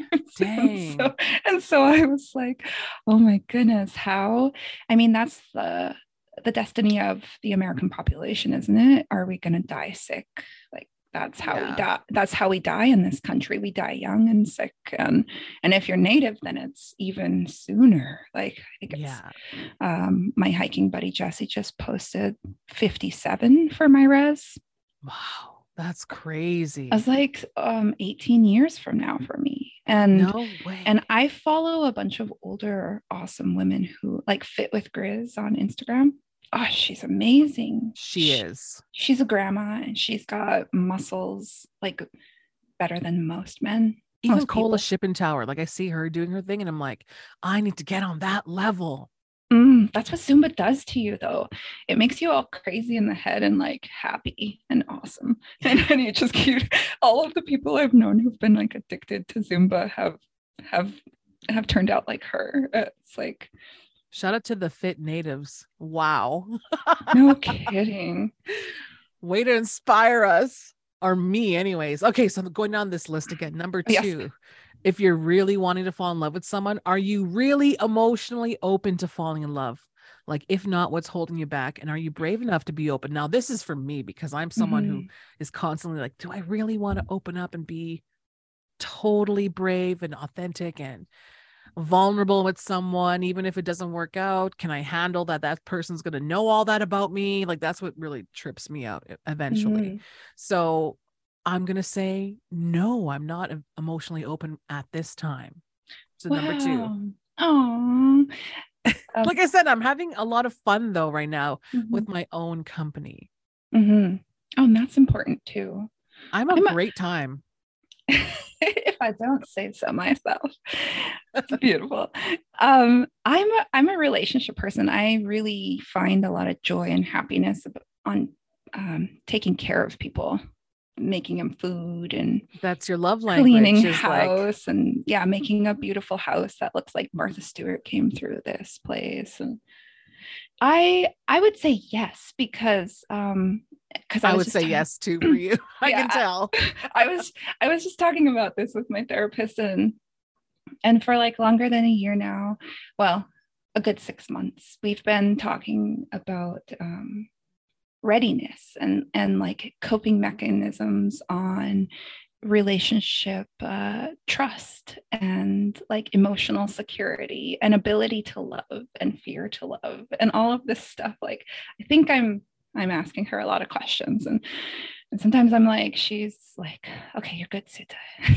Dang. and, so, and so I was like, oh my goodness, how? I mean, that's the the destiny of the American population, isn't it? Are we going to die sick? Like that's how Yeah. we die. That's how we die in this country. We die young and sick, and and if you're native, then it's even sooner. Like I think it's. Yeah. Um, my hiking buddy Jesse just posted fifty-seven for my res. Wow, that's crazy. I was like, um, eighteen years from now for me. And no way. And I follow a bunch of older, awesome women who like Fit with Grizz on Instagram. Oh, she's amazing. She, she is. She's a grandma and she's got muscles like better than most men. Even most Cola people. Shippentower, like I see her doing her thing and I'm like, I need to get on that level. Mm, that's what Zumba does to you, though. It makes you all crazy in the head and like happy and awesome. And then you just keep all of the people I've known who've been like addicted to Zumba have have have turned out like her. It's like, shout out to the fit natives. Wow. No kidding. Way to inspire us, or me, anyways. Okay, so going down this list again. Number two. Yes. If you're really wanting to fall in love with someone, are you really emotionally open to falling in love? Like, if not, what's holding you back? And are you brave enough to be open? Now, this is for me because I'm someone mm-hmm. who is constantly like, do I really want to open up and be totally brave and authentic and vulnerable with someone, even if it doesn't work out? Can I handle that that person's going to know all that about me? Like, that's what really trips me out eventually. Mm-hmm. So I'm going to say, no, I'm not emotionally open at this time. So wow. Number two. Oh, like I said, I'm having a lot of fun though right now mm-hmm. with my own company. Mm-hmm. Oh, and that's important too. I'm a I'm great a- time. If I don't say so myself. It's beautiful. Um, I'm a, I'm a relationship person. I really find a lot of joy and happiness on um, taking care of people. Making them food and that's your love language, cleaning is house like... and yeah, making a beautiful house that looks like Martha Stewart came through this place. And I I would say yes, because um because I, I would say talking... yes too for you. I yeah, can tell. I, I was I was just talking about this with my therapist, and And for like longer than a year now, well, a good six months, we've been talking about um, readiness and and like coping mechanisms on relationship uh, trust and like emotional security and ability to love and fear to love and all of this stuff. Like I think i'm i'm asking her a lot of questions, and and sometimes I'm like, she's like, okay, you're good, Sita.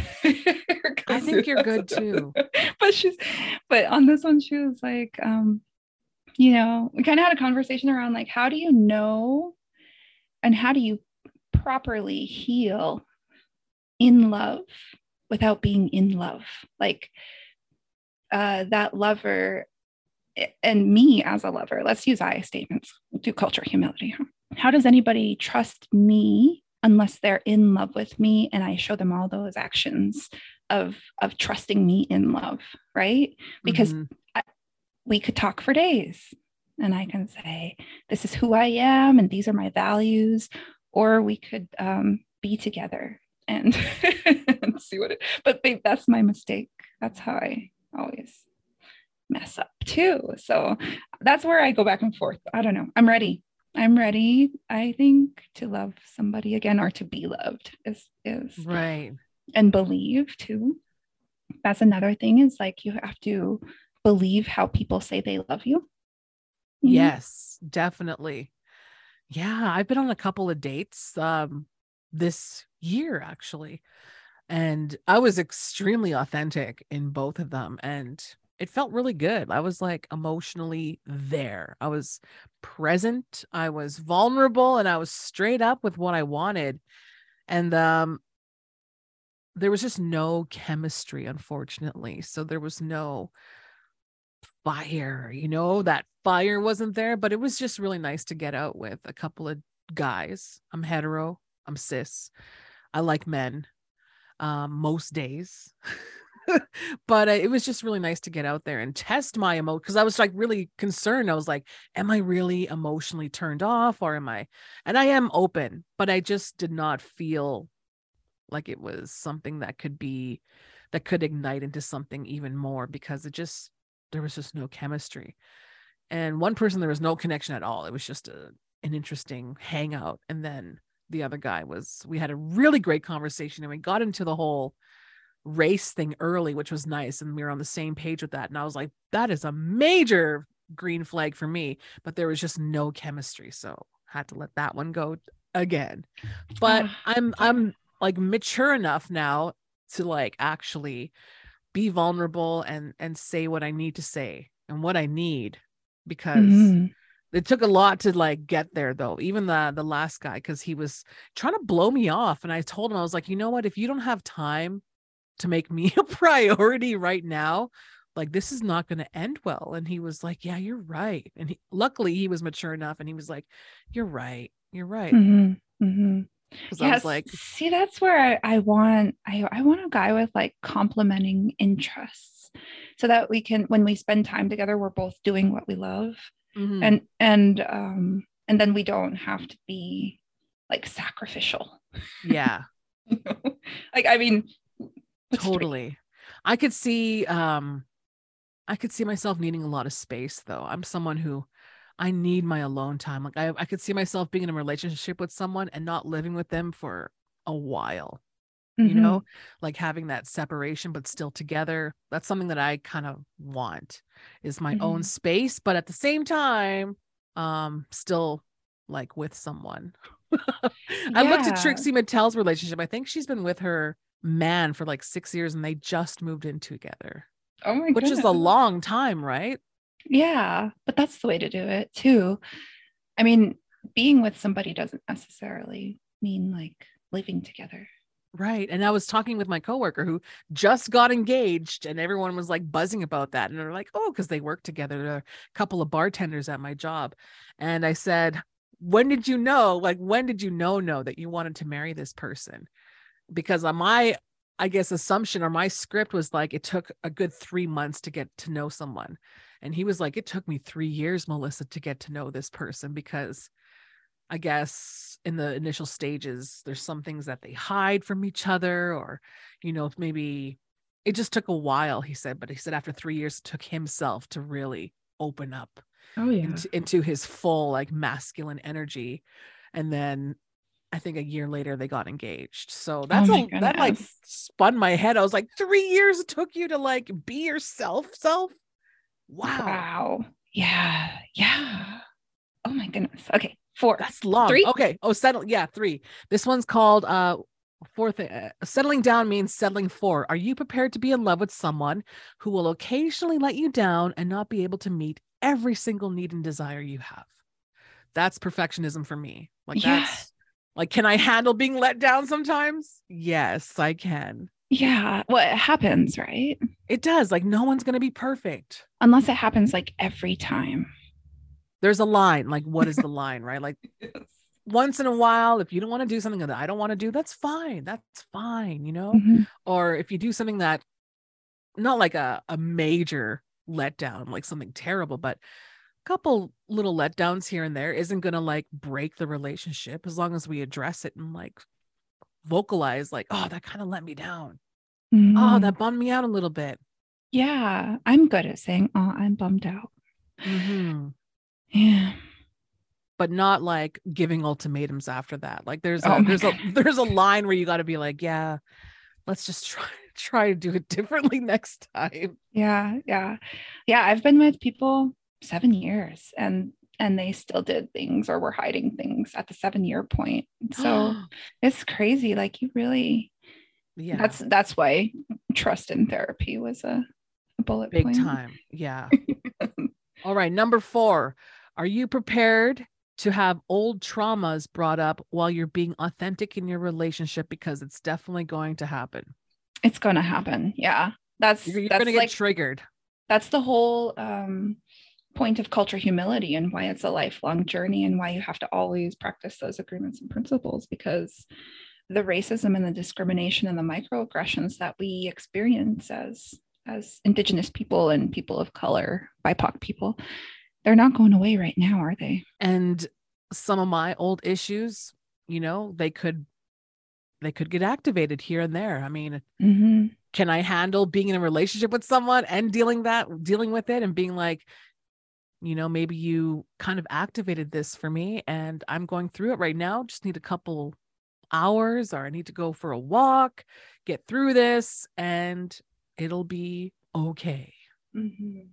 I think you're good too. but she's but on this one she was like, um you know, we kind of had a conversation around like, how do you know and how do you properly heal in love without being in love? Like uh, that lover and me as a lover, let's use I statements, we'll do culture humility. How does anybody trust me unless they're in love with me and I show them all those actions of, of trusting me in love, right? Because Mhm. I, we could talk for days and I can say, this is who I am and these are my values, or we could um, be together and, and see what it, but babe, that's my mistake. That's how I always mess up too. So that's where I go back and forth. I don't know. I'm ready. I'm ready, I think, to love somebody again, or to be loved is, is Right. And believe too. That's another thing, is like, you have to believe how people say they love you. you Yes, know? Definitely. Yeah. I've been on a couple of dates um, this year, actually. And I was extremely authentic in both of them. And it felt really good. I was like emotionally there. I was present. I was vulnerable, and I was straight up with what I wanted. And um, there was just no chemistry, unfortunately. So there was no fire, you know, that fire wasn't there, but it was just really nice to get out with a couple of guys. I'm hetero, I'm cis. I like men um, most days. But uh, it was just really nice to get out there and test my emotion, because I was like really concerned. I was like, am I really emotionally turned off, or am I? And I am open, but I just did not feel like it was something that could be, that could ignite into something even more, because it just, there was just no chemistry. And one person, there was no connection at all. It was just a, an interesting hangout. And then the other guy was, we had a really great conversation, and we got into the whole race thing early, which was nice. And we were on the same page with that. And I was like, that is a major green flag for me, but there was just no chemistry. So had to let that one go again. But Ah, I'm, I'm like mature enough now to like actually be vulnerable and, and say what I need to say and what I need, because mhm. it took a lot to like get there though. Even the, the last guy, cause he was trying to blow me off. And I told him, I was like, you know what, if you don't have time to make me a priority right now, like this is not going to end well. And he was like, yeah, you're right. And he, luckily he was mature enough, and he was like, you're right. You're right. Mhm. Mhm. Cause I was Yes. like, See, that's where I, I want I, I want a guy with like complementing interests, so that we can, when we spend time together, we're both doing what we love. mm-hmm. And and um and then we don't have to be like sacrificial. Yeah, You know? Like, I mean, totally. I could see, um, I could see myself needing a lot of space though. I'm someone who, I need my alone time. Like I, I could see myself being in a relationship with someone and not living with them for a while, you Mm-hmm. know, like having that separation, but still together. That's something that I kind of want, is my Mm-hmm. own space, but at the same time, um, still like with someone. I looked at Yeah. Trixie Mattel's relationship. I think she's been with her man for like six years and they just moved in together, Oh my which is a goodness. long time, right? Yeah, but that's the way to do it too. I mean, being with somebody doesn't necessarily mean like living together. Right. And I was talking with my coworker who just got engaged, and everyone was like buzzing about that. And they're like, oh, because they work together. They're a couple of bartenders at my job. And I said, when did you know? Like, when did you know, know that you wanted to marry this person? Because on my, I guess, assumption or my script was like, it took a good three months to get to know someone. And he was like, it took me three years, Melissa, to get to know this person, because I guess in the initial stages, there's some things that they hide from each other, or, you know, maybe it just took a while, he said, but he said after three years, it took himself to really open up Oh yeah. into, into his full like masculine energy. And then I think a year later they got engaged. So that's Oh a, that like spun my head. I was like, three years it took you to like be yourself self. Wow. Wow. Yeah. Yeah. Oh my goodness. Okay. Four. That's long. Three? Okay. Oh, settle. Yeah. Three. This one's called, uh, fourth, uh, settling down means settling for. Are you prepared to be in love with someone who will occasionally let you down and not be able to meet every single need and desire you have? That's perfectionism for me. Like Yeah. that's like, can I handle being let down sometimes? Yes, I can. Yeah. Well, it happens, right? It does. Like no one's going to be perfect. Unless it happens like every time. There's a line. Like, what is the line, right? Like Yes. once in a while, if you don't want to do something that I don't want to do, that's fine. That's fine, you know? Mm-hmm. Or if you do something that not like a, a major letdown, like something terrible, but a couple little letdowns here and there isn't going to like break the relationship as long as we address it and like vocalize like, oh, that kind of let me down. Mm-hmm. Oh, that bummed me out a little bit. Yeah. I'm good at saying, oh, I'm bummed out. Mm-hmm. Yeah. But not like giving ultimatums after that. Like there's a Oh my there's God. a there's a line where you got to be like, yeah, let's just try try to do it differently next time. Yeah. Yeah. Yeah. I've been with people seven years and and they still did things or were hiding things at the seven year point. So it's crazy. Like you really, Yeah, that's that's why trust in therapy was a, a bullet big point. time. Yeah. All right, number four. Are you prepared to have old traumas brought up while you're being authentic in your relationship? Because it's definitely going to happen. It's going to happen. Yeah. That's, You're, you're that's going to get like, triggered. that's the whole um, point of culture humility and why it's a lifelong journey and why you have to always practice those agreements and principles, because the racism and the discrimination and the microaggressions that we experience as as Indigenous people and people of color, B I P O C people, they're not going away right now, are they? And some of my old issues, you know, they could they could get activated here and there. I mean, Mm-hmm. can I handle being in a relationship with someone and dealing that dealing with it and being like, you know, maybe you kind of activated this for me and I'm going through it right now. Just need a couple hours, or I need to go for a walk, get through this, and it'll be okay. Mm-hmm.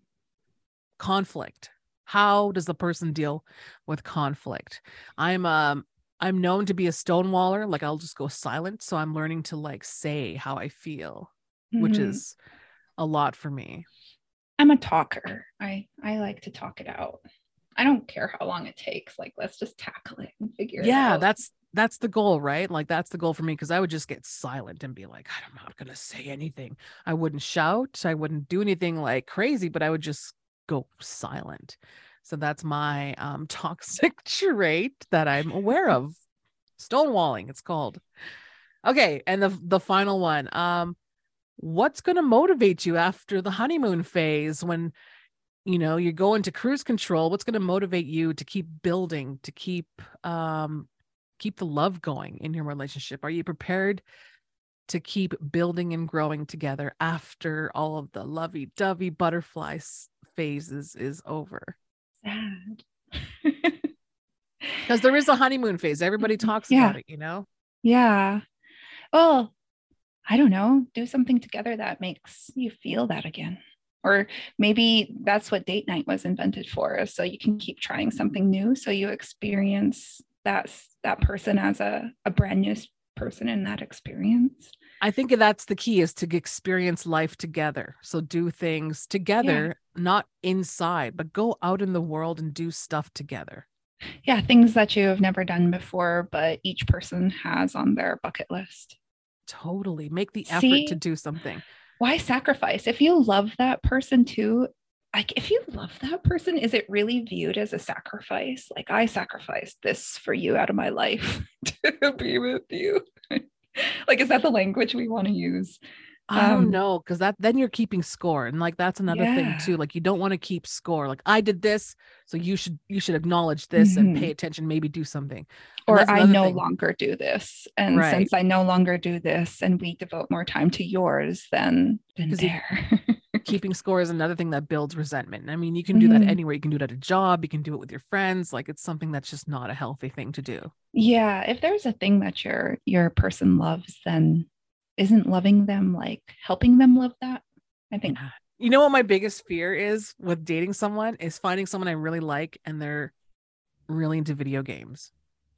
Conflict. How does the person deal with conflict? I'm um I'm known to be a stonewaller. Like I'll just go silent. So I'm learning to like say how I feel, Mm-hmm. which is a lot for me. I'm a talker. I I like to talk it out. I don't care how long it takes. Like, let's just tackle it and figure Yeah, it out. that's that's the goal, right? Like that's the goal for me, because I would just get silent and be like, I'm not gonna say anything. I wouldn't shout, I wouldn't do anything like crazy, but I would just go silent. So that's my um toxic trait that I'm aware of. Stonewalling, it's called. Okay, and the the final one. Um, what's gonna motivate you after the honeymoon phase when you know you go into cruise control? What's gonna motivate you to keep building, to keep um keep the love going in your relationship? Are you prepared to keep building and growing together after all of the lovey-dovey butterfly phases is over? Sad. Because there is a honeymoon phase. Everybody talks Yeah. about it, you know? Yeah. Well, I don't know. Do something together that makes you feel that again. Or maybe that's what date night was invented for, so you can keep trying something new. So you experience that, that person as a, a brand new person in that experience. I think that's the key, is to experience life together. So do things together, yeah. Not inside, but go out in the world and do stuff together. Yeah, things that you have never done before, but each person has on their bucket list. Totally. Make the effort See? to do something. Why sacrifice? If you love that person too, like if you love that person, is it really viewed as a sacrifice? Like, I sacrificed this for you out of my life to be with you. Like, is that the language we want to use? I don't Um, know, because that then you're keeping score, and like that's another thing yeah. too. Like you don't want to keep score. Like I did this, so you should you should acknowledge this and Mhm. pay attention. Maybe do something, and Or that's I another no thing, longer do this. And right? since I no longer do this and we devote more time to yours, then then Because you there. keeping score is another thing that builds resentment. I mean, you can do that Mhm. anywhere. You can do it at a job. You can do it with your friends. Like it's something that's just not a healthy thing to do. Yeah, if there's a thing that your your person loves, then isn't loving them like helping them love that? I think. Yeah. You know what my biggest fear is with dating someone is finding someone I really like and they're really into video games.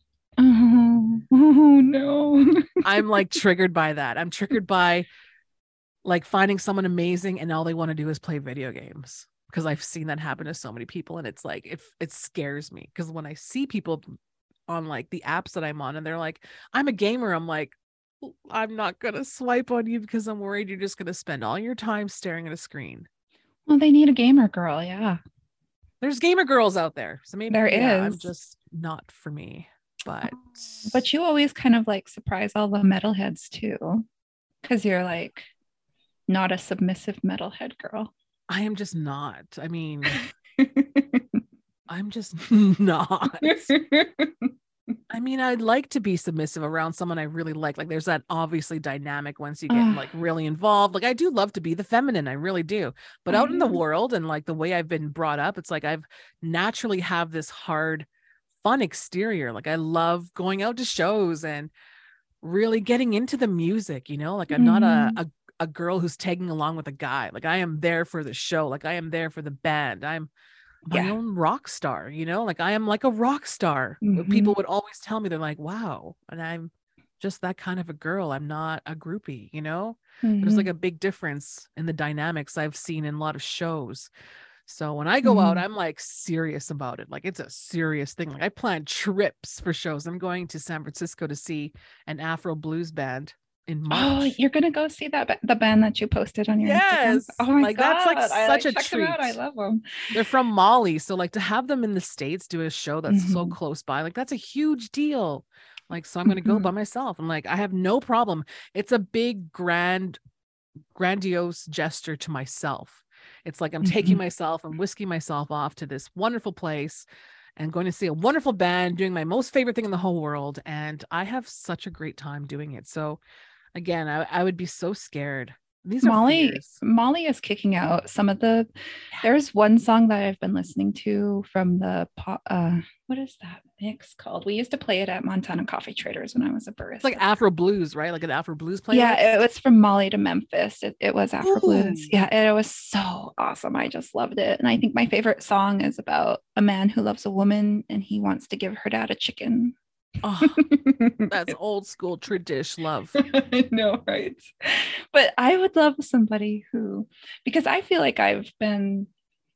Oh, oh no. I'm like triggered by that. I'm triggered by like finding someone amazing and all they want to do is play video games, because I've seen that happen to so many people, and it's like it it scares me, because when I see people on like the apps that I'm on and they're like, I'm a gamer, I'm like, I'm not gonna swipe on you because I'm worried you're just gonna spend all your time staring at a screen. Well, they need a gamer girl, yeah. There's gamer girls out there, so maybe There yeah, I'm is. just not for me. But But you always kind of like surprise all the metalheads too, because you're like not a submissive metalhead girl. I am just not. I mean, I'm just not. I mean, I'd like to be submissive around someone I really like. Like there's that obviously dynamic once you get like really involved. Like I do love to be the feminine. I really do. But out in the world and like the way I've been brought up, it's like I've naturally have this hard, fun exterior. Like I love going out to shows and really getting into the music, you know, like I'm not a, a, a girl who's tagging along with a guy. Like I am there for the show. Like I am there for the band. I'm my Yeah. own rock star, you know, like I am like a rock star. Mhm. People would always tell me, they're like, wow. And I'm just that kind of a girl. I'm not a groupie, you know. There's like Mhm. a big difference in the dynamics I've seen in a lot of shows. So when I go out, Mhm. I'm like serious about it. Like it's a serious thing. Like I plan trips for shows. I'm going to San Francisco to see an Afro blues band in Oh, March. you're gonna go see that ba- the band that you posted on your Instagram? Yes. Oh my Like that's like God, I such like a checked them out. I treat. love them. They're from Mali. So like to have them in the States do a show that's so Mhm. close by, like that's a huge deal. Like, so I'm going to go Mhm. by myself. I'm like, I have no problem. It's a big, grand, grandiose gesture to myself. It's like I'm taking Mhm. myself and whisking myself off to this wonderful place and going to see a wonderful band doing my most favorite thing in the whole world. And I have such a great time doing it. So again, I, I would be so scared. These are Molly fears. Molly is kicking out some of the there's one song that I've been listening to from the po- uh what is that mix called? We used to play it at Montana Coffee Traders when I was a barista. It's like Afro blues, right? Like an Afro blues playlist. Yeah, it was from Molly to Memphis. It, it was Afro blues. Ooh. Yeah, it was so awesome. I just loved it. And I think my favorite song is about a man who loves a woman and he wants to give her dad a chicken. Oh, that's old school tradition love. I know, right? But I would love somebody who, because I feel like I've been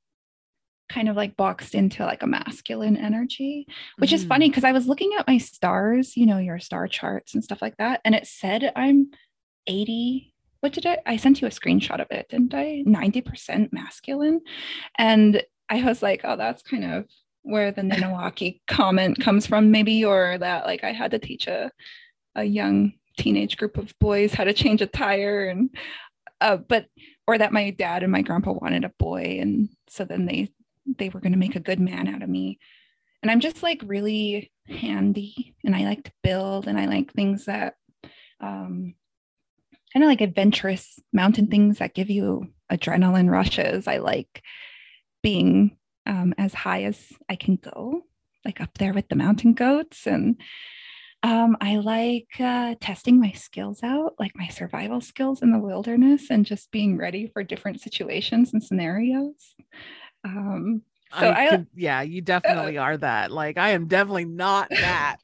kind of like boxed into like a masculine energy, which is Mm. funny because I was looking at my stars, you know, your star charts and stuff like that, and it said I'm eighty. What did I? I sent you a screenshot of it, didn't I? ninety percent masculine, and I was like, oh, that's kind of where the Ninawaki comment comes from, maybe, or that like I had to teach a a young teenage group of boys how to change a tire, and uh, but or that my dad and my grandpa wanted a boy, and so then they they were going to make a good man out of me. And I'm just like really handy, and I like to build, and I like things that um, kind of like adventurous mountain things that give you adrenaline rushes. I like being um, as high as I can go, like up there with the mountain goats. And um, I like uh, testing my skills out, like my survival skills in the wilderness and just being ready for different situations and scenarios. Um, so I, I, could, yeah, you definitely uh, are that. Like, I am definitely not that.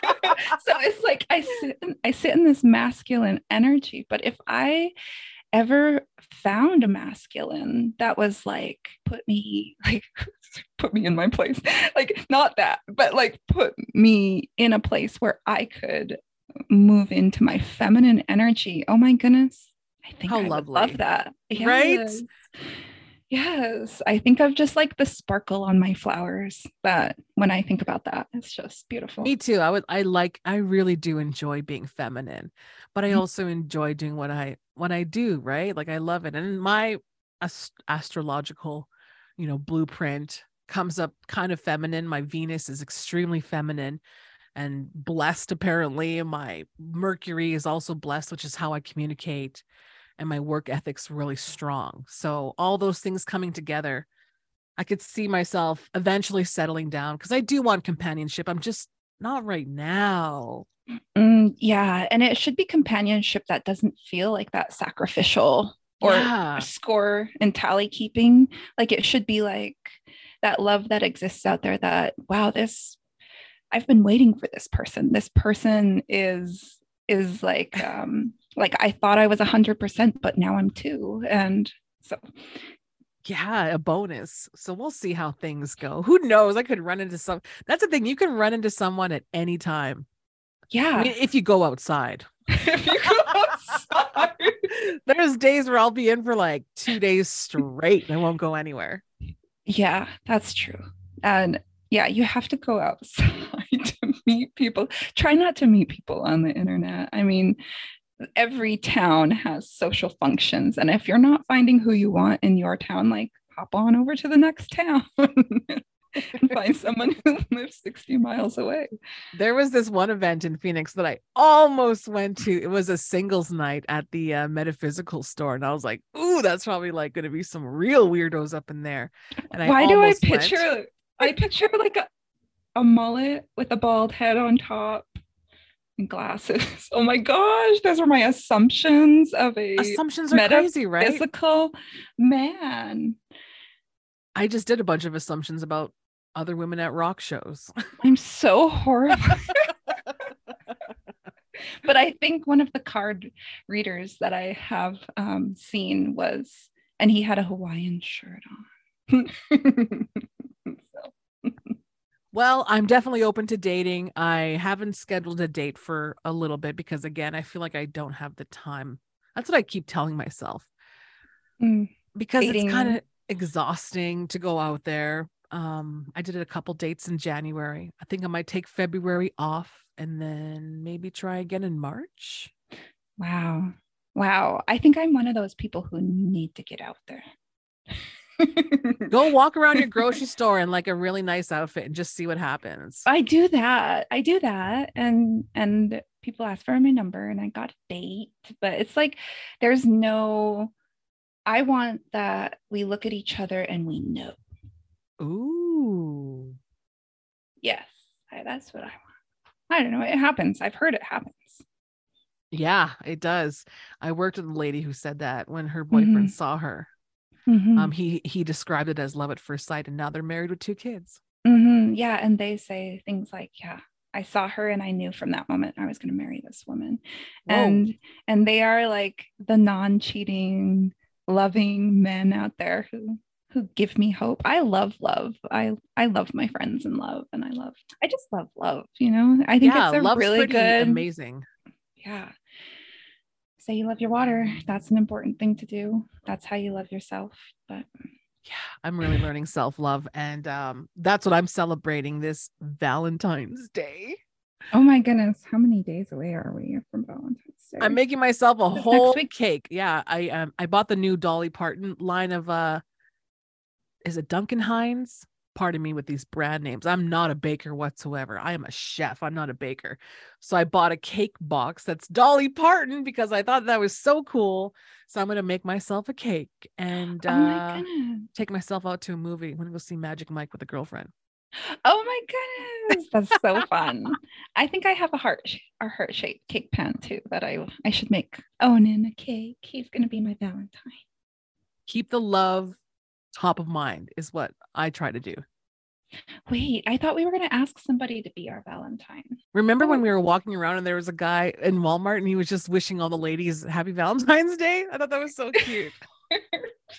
So it's like I sit, in, I sit in this masculine energy, but if I ever found a masculine that was like put me like put me in my place, like not that, but like put me in a place where I could move into my feminine energy, oh my goodness, I think How I lovely. would love that. Yes. Right? Yes, I think of just like the sparkle on my flowers. But when I think about that, it's just beautiful. Me too. I would I like I really do enjoy being feminine, but I also enjoy doing what I what I do, right? Like I love it. And my ast- astrological, you know, blueprint comes up kind of feminine. My Venus is extremely feminine and blessed apparently. My Mercury is also blessed, which is how I communicate, and my work ethic's really strong. So all those things coming together, I could see myself eventually settling down because I do want companionship. I'm just not right now. Mm, yeah, and it should be companionship that doesn't feel like that sacrificial or Yeah. score and tally keeping. Like it should be like that love that exists out there that, wow, this I've been waiting for this person. This person is is like um like I thought I was a hundred percent, but now I'm two. And so Yeah, a bonus. So we'll see how things go. Who knows? I could run into some. That's the thing. You can run into someone at any time. yeah. I mean, if you go outside. If you go outside. There's days where I'll be in for like two days straight and I won't go anywhere. Yeah, that's true. And yeah, you have to go outside to meet people. Try not to meet people on the internet. I mean, every town has social functions. And if you're not finding who you want in your town, like hop on over to the next town and find someone who lives sixty miles away. There was this one event in Phoenix that I almost went to. It was a singles night at the uh, metaphysical store. And I was like, ooh, that's probably like going to be some real weirdos up in there. And I Why do I picture, went. I picture like a, a mullet with a bald head on top and glasses. Oh my gosh, those are my assumptions of a Assumptions are crazy, right? Physical man. I just did a bunch of assumptions about other women at rock shows. I'm so horrible. But I think one of the card readers that I have um, seen was, and he had a Hawaiian shirt on. So. Well, I'm definitely open to dating. I haven't scheduled a date for a little bit because, again, I feel like I don't have the time. That's what I keep telling myself. Mm, because dating. It's kind of exhausting to go out there. Um, I did a couple dates in January. I think I might take February off and then maybe try again in March. Wow. Wow. I think I'm one of those people who need to get out there. Go walk around your grocery store in like a really nice outfit and just see what happens. I do that. I do that. And and people ask for my number and I got a date, but it's like there's no, I want that we look at each other and we know. Ooh. Yes, I, that's what I want. I don't know. It happens. I've heard it happens. Yeah, it does. I worked with a lady who said that when her boyfriend mm-hmm. saw her. Mm-hmm. Um, he he described it as love at first sight, and now they're married with two kids. Mm-hmm. Yeah, and they say things like, "Yeah, I saw her, and I knew from that moment I was going to marry this woman," Whoa. and and they are like the non-cheating, loving men out there who who give me hope. I love love. I I love my friends in love, and I love. I just love love. You know, I think yeah, it's a love's really pretty good, amazing. Yeah. Say you love your water. That's an important thing to do. That's how you love yourself. But yeah, I'm really learning self-love. And um, that's what I'm celebrating this Valentine's Day. Oh my goodness. How many days away are we from Valentine's Day? I'm making myself a this whole cake. Yeah. I um, I bought the new Dolly Parton line of, uh, is it Duncan Hines? Pardon me with these brand names. I'm not a baker whatsoever. I am a chef. I'm not a baker. So I bought a cake box that's Dolly Parton because I thought that was so cool. So I'm going to make myself a cake and oh uh, take myself out to a movie. I'm going to go see Magic Mike with a girlfriend. Oh my goodness. That's so fun. I think I have a heart, a heart shaped cake pan too that I, I should make. Owen a cake. He's going to be my Valentine. Keep the love top of mind is what I try to do. Wait, I thought we were going to ask somebody to be our Valentine. Remember oh. when we were walking around and there was a guy in Walmart and he was just wishing all the ladies happy Valentine's Day? I thought that was so cute.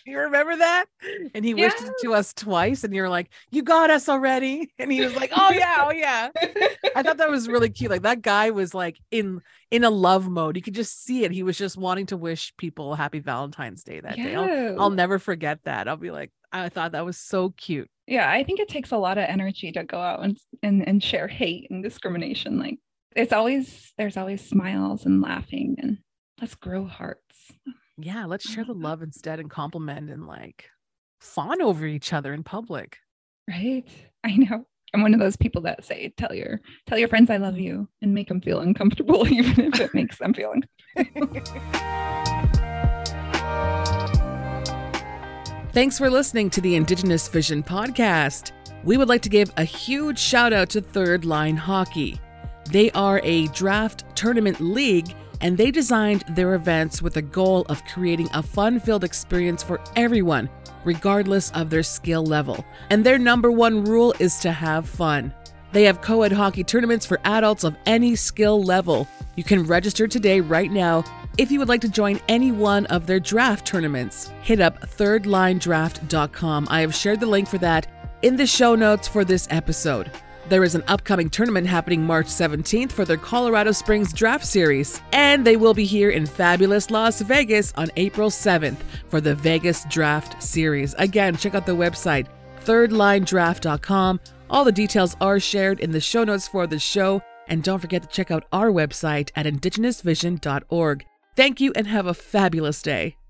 You remember that? And he Yeah. wished it to us twice, and you're like, you got us already. And he was like, oh yeah, oh yeah. I thought that was really cute. Like that guy was like in in a love mode. You could just see it. He was just wanting to wish people a happy Valentine's Day that day. I'll, I'll never forget that. I'll be like, I thought that was so cute. Yeah, I think it takes a lot of energy to go out and and, and share hate and discrimination. Like it's always there's always smiles and laughing and let's grow hearts. Yeah, let's share the love instead and compliment and like fawn over each other in public. Right? I know. I'm one of those people that say, tell your tell your friends I love you and make them feel uncomfortable, even if it makes them feel uncomfortable. Thanks for listening to the Indigenous Vision podcast. We would like to give a huge shout out to Third Line Hockey. They are a draft tournament league, and they designed their events with a goal of creating a fun-filled experience for everyone, regardless of their skill level. And their number one rule is to have fun. They have co-ed hockey tournaments for adults of any skill level. You can register today right now if you would like to join any one of their draft tournaments. Hit up third line draft dot com. I have shared the link for that in the show notes for this episode. There is an upcoming tournament happening March seventeenth for their Colorado Springs Draft Series, and they will be here in fabulous Las Vegas on April seventh for the Vegas Draft Series. Again, check out the website, third line draft dot com. All the details are shared in the show notes for the show, and don't forget to check out our website at indigenous vision dot org. Thank you and have a fabulous day.